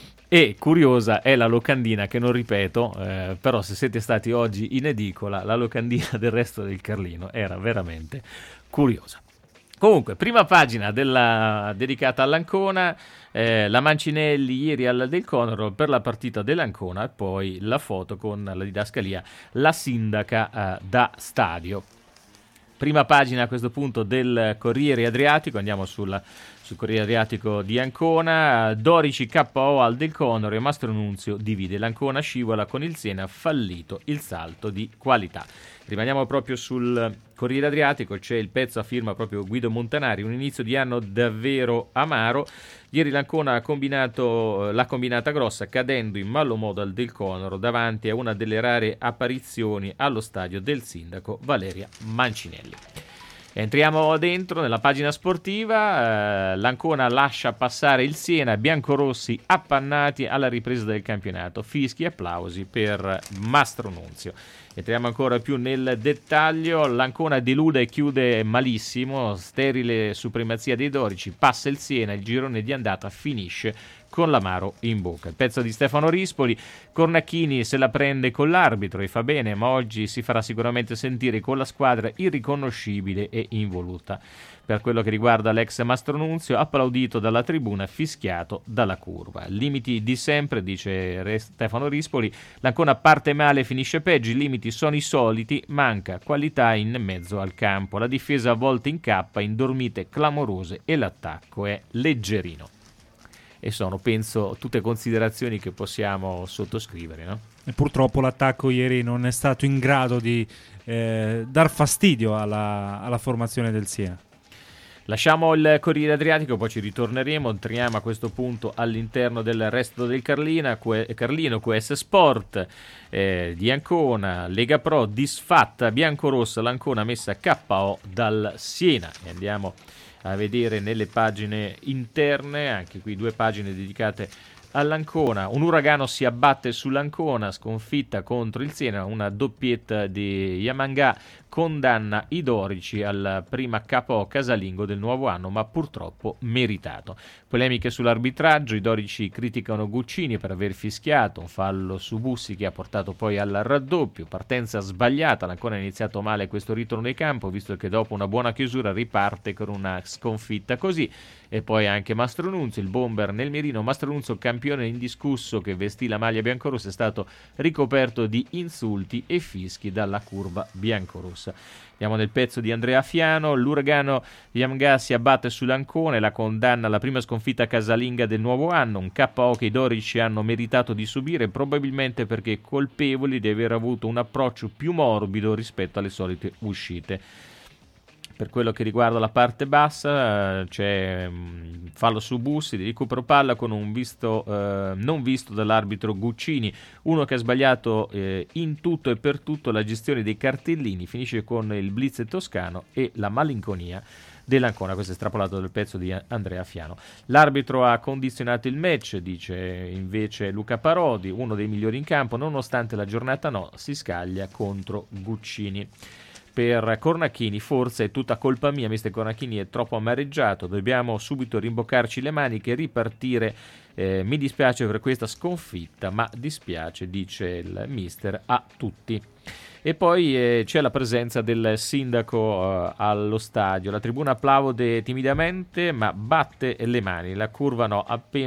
E curiosa è la locandina che non ripeto, eh, però se siete stati oggi in edicola, la locandina del Resto del Carlino era veramente curiosa. Comunque, prima pagina della, dedicata all'Ancona, eh, la Mancinelli ieri al del Conero per la partita dell'Ancona, e poi la foto con la didascalia, la sindaca eh, da stadio. Prima pagina a questo punto del Corriere Adriatico, andiamo sulla, sul Corriere Adriatico di Ancona. Dorici K O al del Conero e Mastronunzio divide. L'Ancona scivola con il Siena, fallito il salto di qualità. Rimaniamo proprio sul Corriere Adriatico, c'è il pezzo a firma proprio Guido Montanari, un inizio di anno davvero amaro. Ieri l'Ancona ha combinato la combinata grossa, cadendo in malo modo al del Conero davanti a una delle rare apparizioni allo stadio del sindaco Valeria Mancinelli. Entriamo dentro nella pagina sportiva, eh, l'Ancona lascia passare il Siena, biancorossi appannati alla ripresa del campionato, fischi e applausi per Mastronunzio. Entriamo ancora più nel dettaglio, l'Ancona delude e chiude malissimo, sterile supremazia dei dorici, passa il Siena, il girone di andata finisce con l'amaro in bocca. Il pezzo di Stefano Rispoli, Cornacchini se la prende con l'arbitro e fa bene, ma oggi si farà sicuramente sentire con la squadra irriconoscibile e involuta. Per quello che riguarda l'ex Mastronunzio, applaudito dalla tribuna, fischiato dalla curva. Limiti di sempre, dice Stefano Rispoli, l'Ancona parte male, finisce peggio, i limiti sono i soliti, manca qualità in mezzo al campo, la difesa a volte incappa in dormite clamorose e l'attacco è leggerino. E sono, penso, tutte considerazioni che possiamo sottoscrivere, no? E purtroppo l'attacco ieri non è stato in grado di eh, dar fastidio alla, alla formazione del Siena. Lasciamo il Corriere Adriatico, poi ci ritorneremo, entriamo a questo punto all'interno del resto del Carlina, que, Carlino, Q S Sport eh, di Ancona, Lega Pro disfatta, biancorossa, l'Ancona messa K O dal Siena. E andiamo a vedere nelle pagine interne, anche qui due pagine dedicate all'Ancona. Un uragano si abbatte sull'Ancona, sconfitta contro il Siena, una doppietta di Yamanga condanna i dorici alla prima K O casalingo del nuovo anno, ma purtroppo meritato. Polemiche sull'arbitraggio, i dorici criticano Guccini per aver fischiato un fallo su Bussi che ha portato poi al raddoppio, partenza sbagliata, l'Ancona ha iniziato male questo ritorno in campo, visto che dopo una buona chiusura riparte con una sconfitta così. E poi anche Mastronunzio, il bomber nel mirino. Mastronunzio, campione indiscusso che vestì la maglia biancorossa, è stato ricoperto di insulti e fischi dalla curva biancorossa. Andiamo nel pezzo di Andrea Fiano, l'uragano Yamga si abbatte sull'Ancona e la condanna alla prima sconfitta casalinga del nuovo anno, un K O che i dorici hanno meritato di subire, probabilmente perché colpevoli di aver avuto un approccio più morbido rispetto alle solite uscite. Per quello che riguarda la parte bassa, eh, c'è um, fallo su Bussi di recupero palla con un visto eh, non visto dall'arbitro Guccini, uno che ha sbagliato eh, in tutto e per tutto la gestione dei cartellini, finisce con il blitz toscano e la malinconia dell'Ancona. Questo è estrapolato dal pezzo di Andrea Fiano. L'arbitro ha condizionato il match, dice invece Luca Parodi, uno dei migliori in campo, nonostante la giornata no, si scaglia contro Guccini. Per Cornacchini, forse è tutta colpa mia, mister Cornacchini è troppo amareggiato, dobbiamo subito rimboccarci le maniche e ripartire, eh, mi dispiace per questa sconfitta, ma dispiace, dice il mister, a tutti. E poi eh, c'è la presenza del sindaco eh, allo stadio. La tribuna applaude timidamente ma batte le mani. La curva no.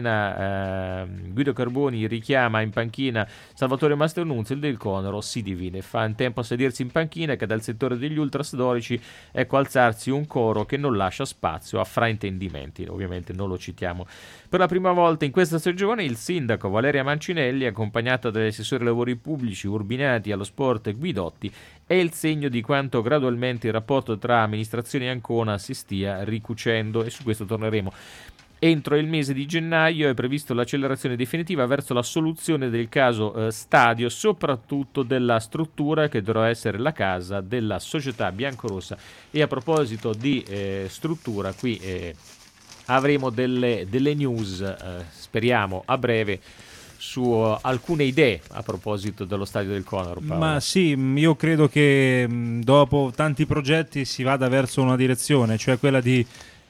Appena eh, Guido Carboni richiama in panchina Salvatore Mastronunzio, il Del Conero si divide. Fa in tempo a sedersi in panchina che dal settore degli ultras dorici ecco alzarsi un coro che non lascia spazio a fraintendimenti. Ovviamente non lo citiamo. Per la prima volta in questa stagione il sindaco Valeria Mancinelli, accompagnata dall'assessore ai lavori pubblici Urbinati allo sport Guidotti, è il segno di quanto gradualmente il rapporto tra amministrazione e Ancona si stia ricucendo, e su questo torneremo. Entro il mese di gennaio è previsto l'accelerazione definitiva verso la soluzione del caso eh, stadio, soprattutto della struttura che dovrà essere la casa della società biancorossa. E a proposito di eh, struttura, qui eh, avremo delle, delle news, eh, speriamo a breve, su uh, alcune idee a proposito dello stadio del Conero. Paolo. Ma sì, io credo che mh, dopo tanti progetti si vada verso una direzione, cioè quella di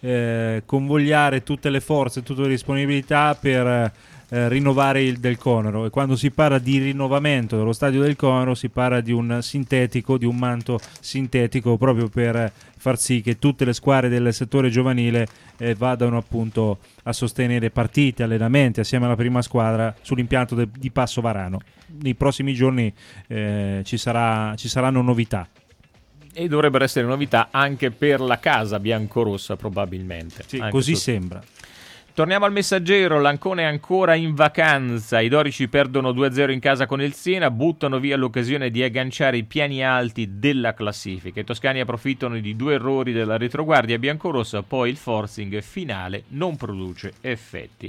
eh, convogliare tutte le forze, tutte le disponibilità per eh, rinnovare il Del Conero. E quando si parla di rinnovamento dello stadio del Conero si parla di un sintetico, di un manto sintetico, proprio per far sì che tutte le squadre del settore giovanile eh, vadano appunto a sostenere partite, allenamenti assieme alla prima squadra sull'impianto de- di Passo Varano. Nei prossimi giorni eh, ci sarà, ci saranno novità. E dovrebbero essere novità anche per la casa biancorossa, probabilmente. Sì, anche così su... sembra. Torniamo al Messaggero, l'Ancona è ancora in vacanza, i dorici perdono due a zero in casa con il Siena, buttano via l'occasione di agganciare i piani alti della classifica. I toscani approfittano di due errori della retroguardia biancorossa, poi il forcing finale non produce effetti.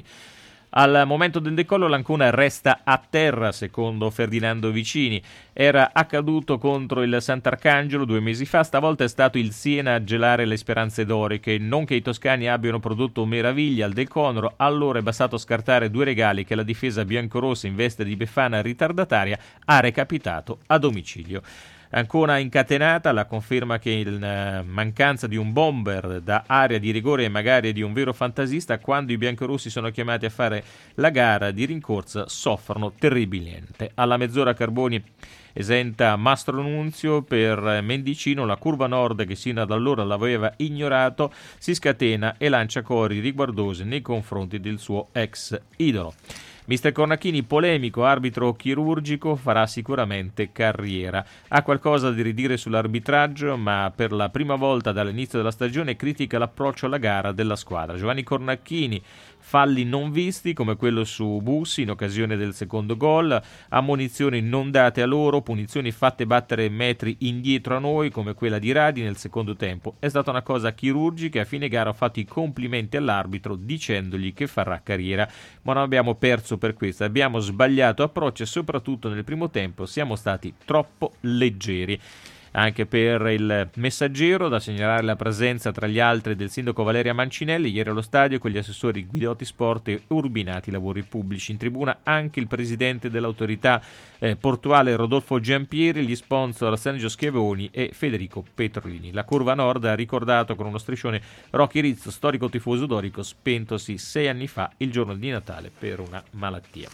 Al momento del decollo l'Ancona resta a terra, secondo Ferdinando Vicini. Era accaduto contro il Sant'Arcangelo due mesi fa, stavolta è stato il Siena a gelare le speranze doriche. Non che i toscani abbiano prodotto meraviglie al Del Conero, allora è bastato scartare due regali che la difesa biancorossa in veste di Befana ritardataria ha recapitato a domicilio. Ancora incatenata la conferma che in uh, mancanza di un bomber da area di rigore e magari di un vero fantasista, quando i biancorossi sono chiamati a fare la gara di rincorsa soffrono terribilmente. Alla mezz'ora Carboni esenta Mastronunzio, per Mendicino la curva nord che sino ad allora l'aveva ignorato si scatena e lancia cori riguardosi nei confronti del suo ex idolo. mister Cornacchini, polemico, arbitro chirurgico, farà sicuramente carriera. Ha qualcosa da ridire sull'arbitraggio, ma per la prima volta dall'inizio della stagione critica l'approccio alla gara della squadra. Giovanni Cornacchini falli non visti come quello su Bussi in occasione del secondo gol, ammonizioni non date a loro, punizioni fatte battere metri indietro a noi come quella di Radi nel secondo tempo. È stata una cosa chirurgica e a fine gara ho fatto i complimenti all'arbitro dicendogli che farà carriera, ma non abbiamo perso per questo, abbiamo sbagliato approccio e soprattutto nel primo tempo siamo stati troppo leggeri. Anche per il Messaggero da segnalare la presenza tra gli altri del sindaco Valeria Mancinelli ieri allo stadio con gli assessori Guidotti Sport e Urbinati Lavori Pubblici. In tribuna anche il presidente dell'autorità eh, portuale Rodolfo Giampieri, gli sponsor Sergio Schiavoni e Federico Petrolini. La Curva Nord ha ricordato con uno striscione Rocky Rizzo, storico tifoso dorico, spentosi sei anni fa il giorno di Natale per una malattia.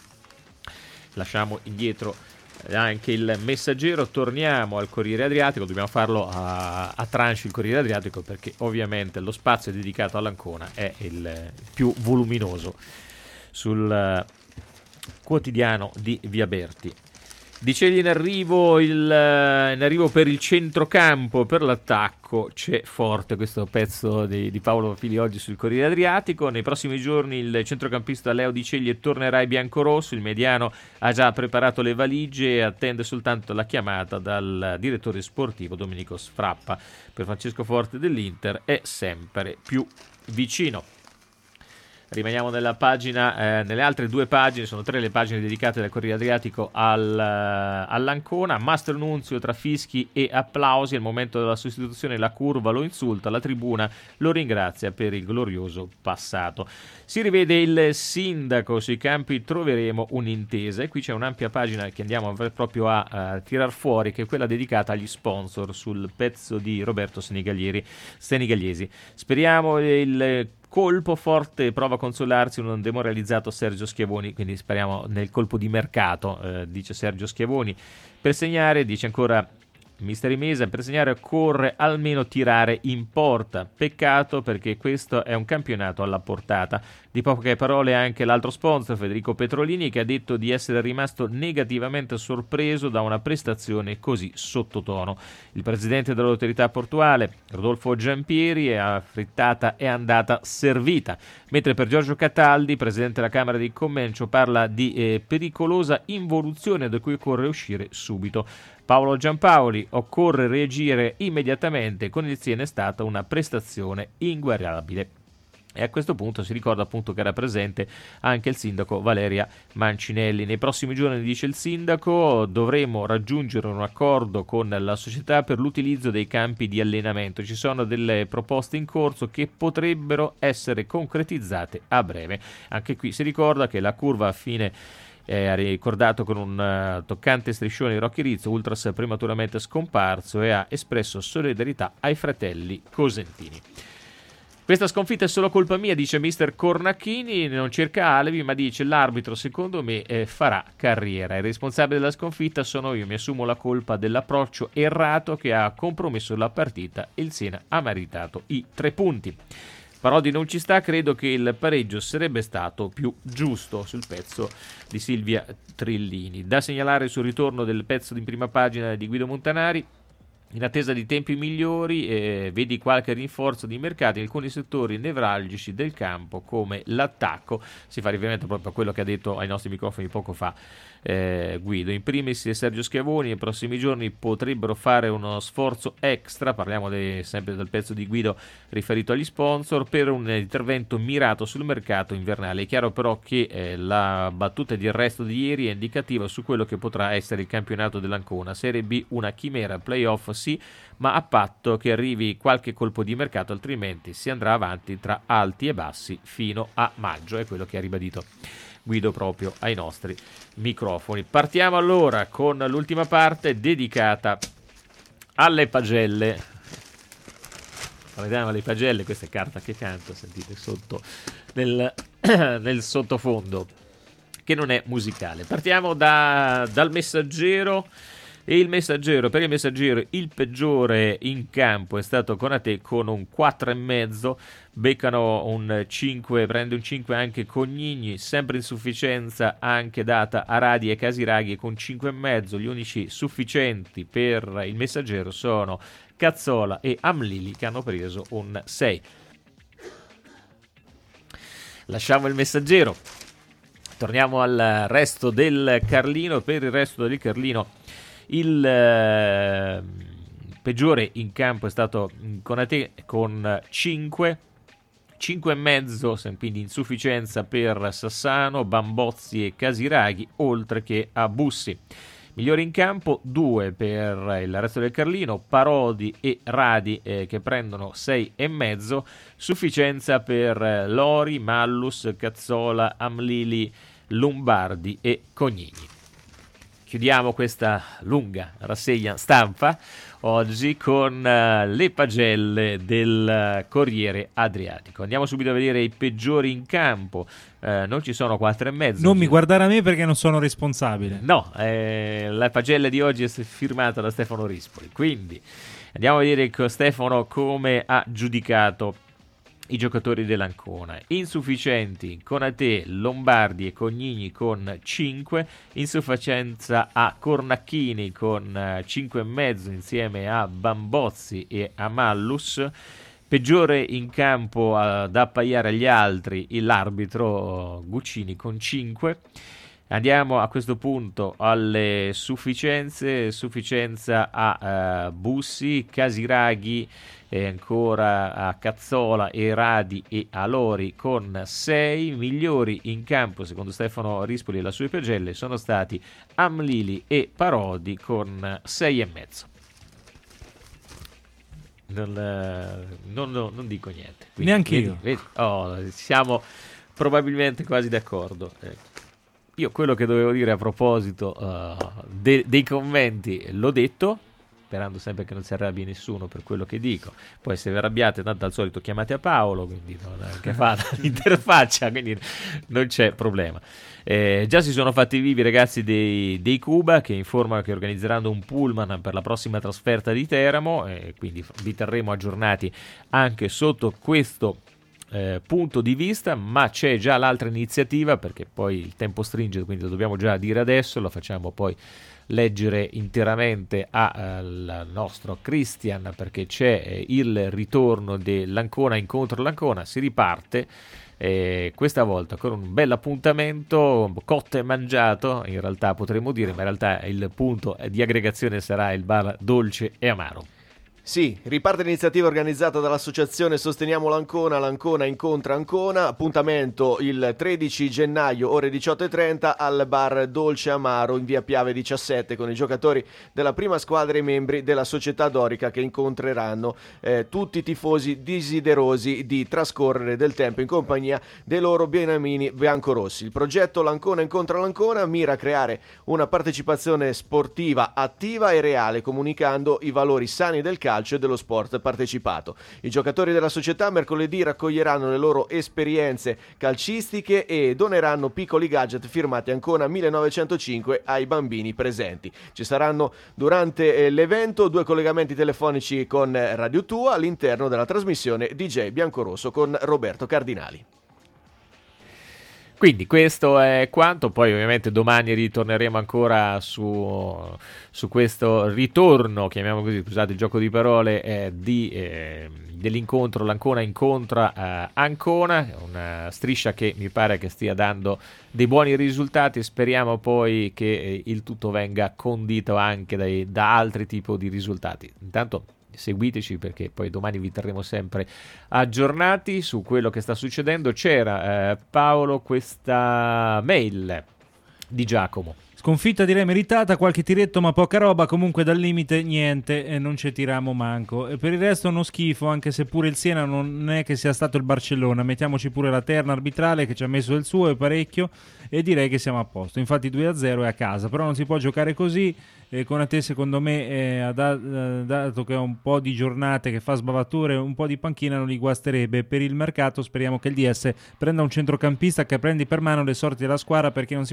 Lasciamo indietro anche il Messaggero, torniamo al Corriere Adriatico, dobbiamo farlo a, a tranche il Corriere Adriatico perché ovviamente lo spazio dedicato all'Ancona è il più voluminoso sul uh, quotidiano di Viaberti. Dicevi in arrivo, il, in arrivo per il centrocampo, per l'attacco, c'è forte questo pezzo di, di Paolo Fili oggi sul Corriere Adriatico. Nei prossimi giorni il centrocampista Leo Di Ceglie tornerà ai biancorosso, il mediano ha già preparato le valigie e attende soltanto la chiamata dal direttore sportivo Domenico Sfrappa. Per Francesco Forte dell'Inter è sempre più vicino. Rimaniamo nella pagina, eh, nelle altre due pagine, sono tre le pagine dedicate dal Corriere Adriatico al, uh, all'Ancona. Mastro Nunzio tra fischi e applausi, al momento della sostituzione la curva lo insulta, la tribuna lo ringrazia per il glorioso passato. Si rivede il sindaco, sui campi troveremo un'intesa e qui c'è un'ampia pagina che andiamo proprio a, a tirar fuori, che è quella dedicata agli sponsor sul pezzo di Roberto Senigallieri, Senigagliesi. Speriamo il colpo forte, prova a consolarsi un demoralizzato Sergio Schiavoni, quindi speriamo nel colpo di mercato, eh, dice Sergio Schiavoni. Per segnare, dice ancora Mister Mesa, per segnare occorre almeno tirare in porta. Peccato perché questo è un campionato alla portata. Di poche parole anche l'altro sponsor, Federico Petrolini, che ha detto di essere rimasto negativamente sorpreso da una prestazione così sottotono. Il presidente dell'autorità portuale, Rodolfo Giampieri, a frittata è andata servita. Mentre per Giorgio Cataldi, presidente della Camera di Commercio, parla di eh, pericolosa involuzione da cui occorre uscire subito. Paolo Giampaoli, occorre reagire immediatamente, con il Siena è stata una prestazione inguagliabile. E a questo punto si ricorda appunto che era presente anche il sindaco Valeria Mancinelli. Nei prossimi giorni, dice il sindaco, dovremo raggiungere un accordo con la società per l'utilizzo dei campi di allenamento. Ci sono delle proposte in corso che potrebbero essere concretizzate a breve. Anche qui si ricorda che la curva a fine Eh, ha ricordato con un uh, toccante striscione Rocky Rizzo, ultras prematuramente scomparso, e ha espresso solidarietà ai fratelli cosentini. Questa sconfitta è solo colpa mia, dice mister Cornacchini, non cerca alibi, ma dice l'arbitro secondo me eh, farà carriera. Il responsabile della sconfitta sono io, mi assumo la colpa dell'approccio errato che ha compromesso la partita e il Siena ha meritato i tre punti. Parodi non ci sta, credo che il pareggio sarebbe stato più giusto, sul pezzo di Silvia Trillini. Da segnalare sul ritorno del pezzo di prima pagina di Guido Montanari. In attesa di tempi migliori, eh, vedi qualche rinforzo di mercati in alcuni settori nevralgici del campo come l'attacco. Si fa riferimento proprio a quello che ha detto ai nostri microfoni poco fa eh, Guido. In primis Sergio Schiavoni, nei prossimi giorni potrebbero fare uno sforzo extra, parliamo de, sempre del pezzo di Guido riferito agli sponsor, per un intervento mirato sul mercato invernale. È chiaro però che eh, la battuta di arresto di ieri è indicativa su quello che potrà essere il campionato dell'Ancona. Serie B una chimera, playoff sì, ma a patto che arrivi qualche colpo di mercato, altrimenti si andrà avanti tra alti e bassi fino a maggio, è quello che ha ribadito Guido proprio ai nostri microfoni. Partiamo allora con l'ultima parte dedicata alle pagelle. Vediamo le pagelle, questa è carta che canta, sentite sotto nel, nel sottofondo, che non è musicale. Partiamo da, dal Messaggero. E il Messaggero, per il Messaggero il peggiore in campo è stato Konate con un quattro e mezzo, beccano un cinque, prende un cinque anche Cognigni, sempre insufficienza anche data a Radi e Casiraghi con cinque e mezzo. Gli unici sufficienti per il Messaggero sono Cazzola e Amlili, che hanno preso un sei. lasciamo il Messaggero, torniamo al resto del Carlino. Per il resto del Carlino il eh, peggiore in campo è stato Konate con cinque cinque e mezzo, quindi insufficienza per Sassano, Bambozzi e Casiraghi, oltre che a Bussi. Migliori in campo due per il resto del Carlino, Parodi e Radi eh, che prendono sei e mezzo, sufficienza per eh, Lori, Mallus, Cazzola, Amlili, Lombardi e Cognini. Chiudiamo questa lunga rassegna stampa oggi con uh, le pagelle del uh, Corriere Adriatico. Andiamo subito a vedere i peggiori in campo. Uh, non ci sono quattro e mezzo. Non mi guardare a me perché non sono responsabile. No, eh, la pagella di oggi è firmata da Stefano Rispoli. Quindi andiamo a vedere con Stefano come ha giudicato i giocatori dell'Ancona. Insufficienti Konate, Lombardi e Cognini con cinque, insufficienza a Cornacchini con cinque e mezzo insieme a Bambozzi e a Mallus. Peggiore in campo uh, da appaiare agli altri l'arbitro Guccini con cinque. Andiamo a questo punto alle sufficienze, sufficienza a uh, Bussi, Casiraghi e ancora a Cazzola e Radi e a Lori con sei. Migliori in campo secondo Stefano Rispoli e le sue pagelle sono stati Amlili e Parodi con sei e mezzo. Non, non, non, non dico niente. Quindi, neanche vedi, io. Vedi? Oh, siamo probabilmente quasi d'accordo. Eh. Io quello che dovevo dire a proposito uh, de- dei commenti l'ho detto, sperando sempre che non si arrabbi nessuno per quello che dico. Poi se vi arrabbiate, tanto al solito chiamate a Paolo, quindi non, che fa l'interfaccia, quindi non c'è problema. Eh, già si sono fatti vivi i ragazzi dei, dei Cuba, che informano che organizzeranno un pullman per la prossima trasferta di Teramo, e quindi vi terremo aggiornati anche sotto questo Eh, punto di vista, ma c'è già l'altra iniziativa, perché poi il tempo stringe, quindi lo dobbiamo già dire adesso, lo facciamo poi leggere interamente al nostro Christian, perché c'è eh, il ritorno dell'Ancona incontro l'Ancona, si riparte eh, questa volta con un bel appuntamento cotto e mangiato, in realtà potremmo dire, ma in realtà il punto di aggregazione sarà il bar Dolce e Amaro. Sì, riparte l'iniziativa organizzata dall'associazione Sosteniamo l'Ancona, l'Ancona incontra Ancona, appuntamento il tredici gennaio ore diciotto e trenta al bar Dolce Amaro in via Piave diciassette con i giocatori della prima squadra e i membri della società dorica che incontreranno eh, tutti i tifosi desiderosi di trascorrere del tempo in compagnia dei loro beniamini biancorossi. Il progetto L'Ancona incontra l'Ancona mira a creare una partecipazione sportiva attiva e reale, comunicando i valori sani del calcio e dello sport partecipato. I giocatori della società mercoledì raccoglieranno le loro esperienze calcistiche e doneranno piccoli gadget firmati Ancona millenovecentocinque ai bambini presenti. Ci saranno durante eh, l'evento due collegamenti telefonici con Radio Tua all'interno della trasmissione D J Biancorosso con Roberto Cardinali. Quindi questo è quanto, poi ovviamente domani ritorneremo ancora su, su questo ritorno, chiamiamo così, scusate il gioco di parole, eh, di, eh, dell'incontro, l'Ancona incontra eh, Ancona, una striscia che mi pare che stia dando dei buoni risultati, speriamo poi che eh, il tutto venga condito anche dai, da altri tipi di risultati. Intanto seguiteci, perché poi domani vi terremo sempre aggiornati su quello che sta succedendo. C'era eh, Paolo questa mail di Giacomo. Sconfitta direi meritata, qualche tiretto ma poca roba, comunque dal limite niente e non ci tiriamo manco. E per il resto uno schifo, anche se pure il Siena non è che sia stato il Barcellona, mettiamoci pure la terna arbitrale che ci ha messo del suo e parecchio, e direi che siamo a posto. Infatti due a zero è a casa, però non si può giocare così. E Konate secondo me eh, ha da, eh, dato che ha un po' di giornate che fa sbavature, un po' di panchina non li guasterebbe. Per il mercato speriamo che il D S prenda un centrocampista che prendi per mano le sorti della squadra, perché non si può vedere un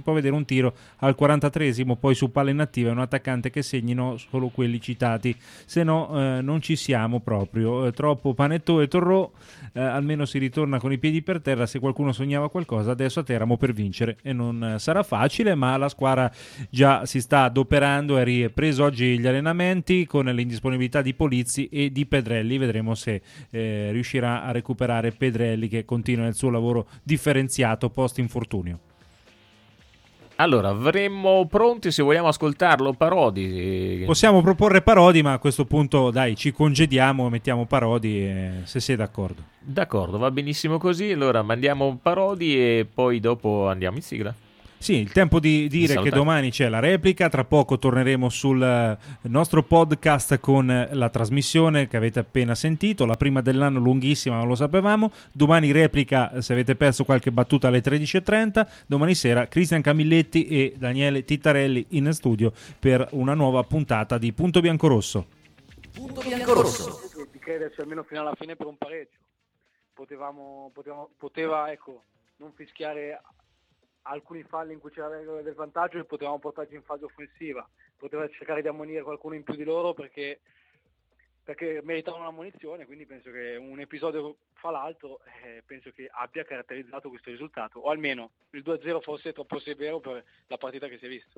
tiro al quarantatreesimo, poi su palla inattiva è un attaccante che segnino solo quelli citati, se no eh, non ci siamo proprio. Eh, troppo Panettone e Torrò, eh, almeno si ritorna con i piedi per terra. Se qualcuno sognava qualcosa, adesso a Teramo per vincere e non eh, sarà facile, ma la squadra già si sta adoperando, è ripreso oggi gli allenamenti con l'indisponibilità di Polizzi e di Pedrelli. Vedremo se eh, riuscirà a recuperare Pedrelli, che continua il suo lavoro differenziato post infortunio. Allora, avremmo pronti, se vogliamo ascoltarlo, Parodi. Possiamo proporre Parodi, ma a questo punto dai, ci congediamo, mettiamo Parodi, eh, se sei d'accordo. D'accordo, va benissimo così. Allora mandiamo Parodi e poi dopo andiamo in sigla. Sì, il tempo di dire che domani c'è la replica, tra poco torneremo sul nostro podcast con la trasmissione che avete appena sentito, la prima dell'anno, lunghissima, ma lo sapevamo. Domani replica, se avete perso qualche battuta, alle tredici e trenta. Domani sera Cristian Camilletti e Daniele Tittarelli in studio per una nuova puntata di Punto Biancorosso. Punto Biancorosso. Di crederci almeno fino alla fine per un pareggio. Potevamo, potevamo, poteva ecco, non fischiare alcuni falli in cui c'era del vantaggio e potevamo portarci in fase offensiva, poteva cercare di ammonire qualcuno in più di loro perché, perché meritavano una munizione, quindi penso che un episodio fa l'altro, eh, penso che abbia caratterizzato questo risultato, o almeno il due a zero forse è troppo severo per la partita che si è vista.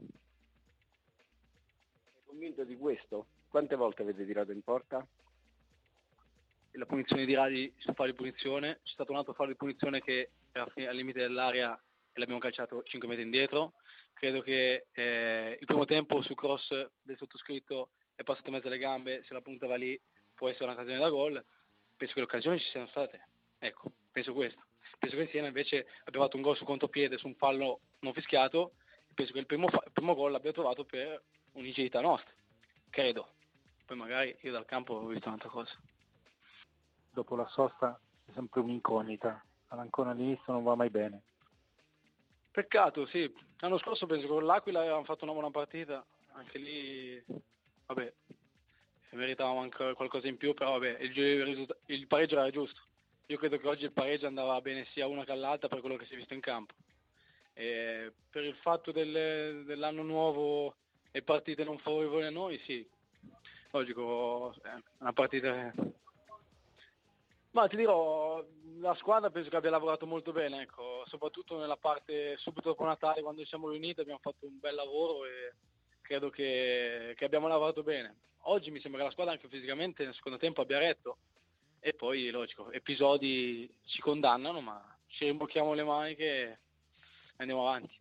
Sei convinto di questo? Quante volte avete tirato in porta? La punizione di Radi su fallo di punizione, c'è stato un altro fallo di punizione che era al limite dell'area e l'abbiamo calciato cinque metri indietro. Credo che eh, il primo tempo su cross del sottoscritto è passato in mezzo alle gambe, se la punta va lì può essere un'occasione da gol. Penso che le occasioni ci siano state, ecco, penso questo. Penso che insieme invece abbiamo fatto un gol su contropiede su un fallo non fischiato, penso che il primo, fa- il primo gol l'abbia trovato per un'ingenuità nostra, credo. Poi magari io dal campo ho visto un'altra cosa. Dopo la sosta è sempre un'incognita, all'Ancona all'inizio non va mai bene. Peccato, sì. L'anno scorso penso che con l'Aquila avevamo fatto una buona partita, anche lì, vabbè, meritavamo anche qualcosa in più, però vabbè, il, il, il pareggio era giusto. Io credo che oggi il pareggio andava bene sia una che l'altra per quello che si è visto in campo. E per il fatto del, dell'anno nuovo e partite non favorevoli a noi, sì, logico, è una partita... Ma ti dirò, la squadra penso che abbia lavorato molto bene, ecco, soprattutto nella parte subito dopo Natale, quando siamo riuniti abbiamo fatto un bel lavoro e credo che, che abbiamo lavorato bene. Oggi mi sembra che la squadra anche fisicamente nel secondo tempo abbia retto e poi, logico, episodi ci condannano, ma ci rimbocchiamo le maniche e andiamo avanti.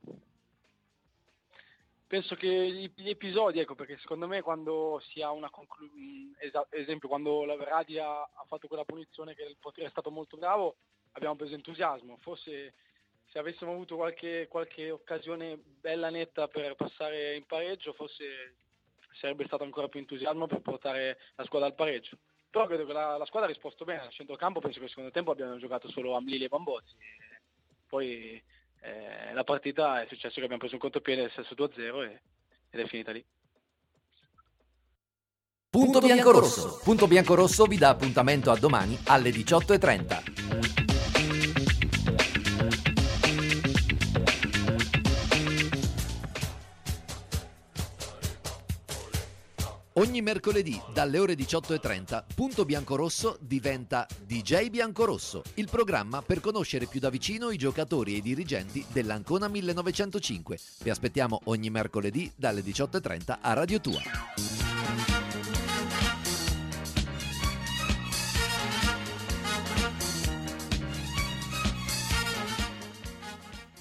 Penso che gli, gli episodi, ecco, perché secondo me quando si ha una conclusione, esa- esempio quando la Radi ha, ha fatto quella punizione che il portiere è stato molto bravo, abbiamo preso entusiasmo. Forse se avessimo avuto qualche, qualche occasione bella netta per passare in pareggio, forse sarebbe stato ancora più entusiasmo per portare la squadra al pareggio. Però credo che la, la squadra ha risposto bene, al centrocampo penso che nel secondo tempo abbiamo giocato solo Amlili e Bambozzi. Poi... Eh, la partita è successo che abbiamo preso un contropiede del stesso due a zero e, ed è finita lì. Punto Biancorosso. Punto Biancorosso vi dà appuntamento a domani alle diciotto e trenta. Ogni mercoledì dalle ore diciotto e trenta Punto Biancorosso diventa D J Biancorosso, il programma per conoscere più da vicino i giocatori e i dirigenti dell'Ancona millenovecentocinque. Vi aspettiamo ogni mercoledì dalle diciotto e trenta a Radio Tua.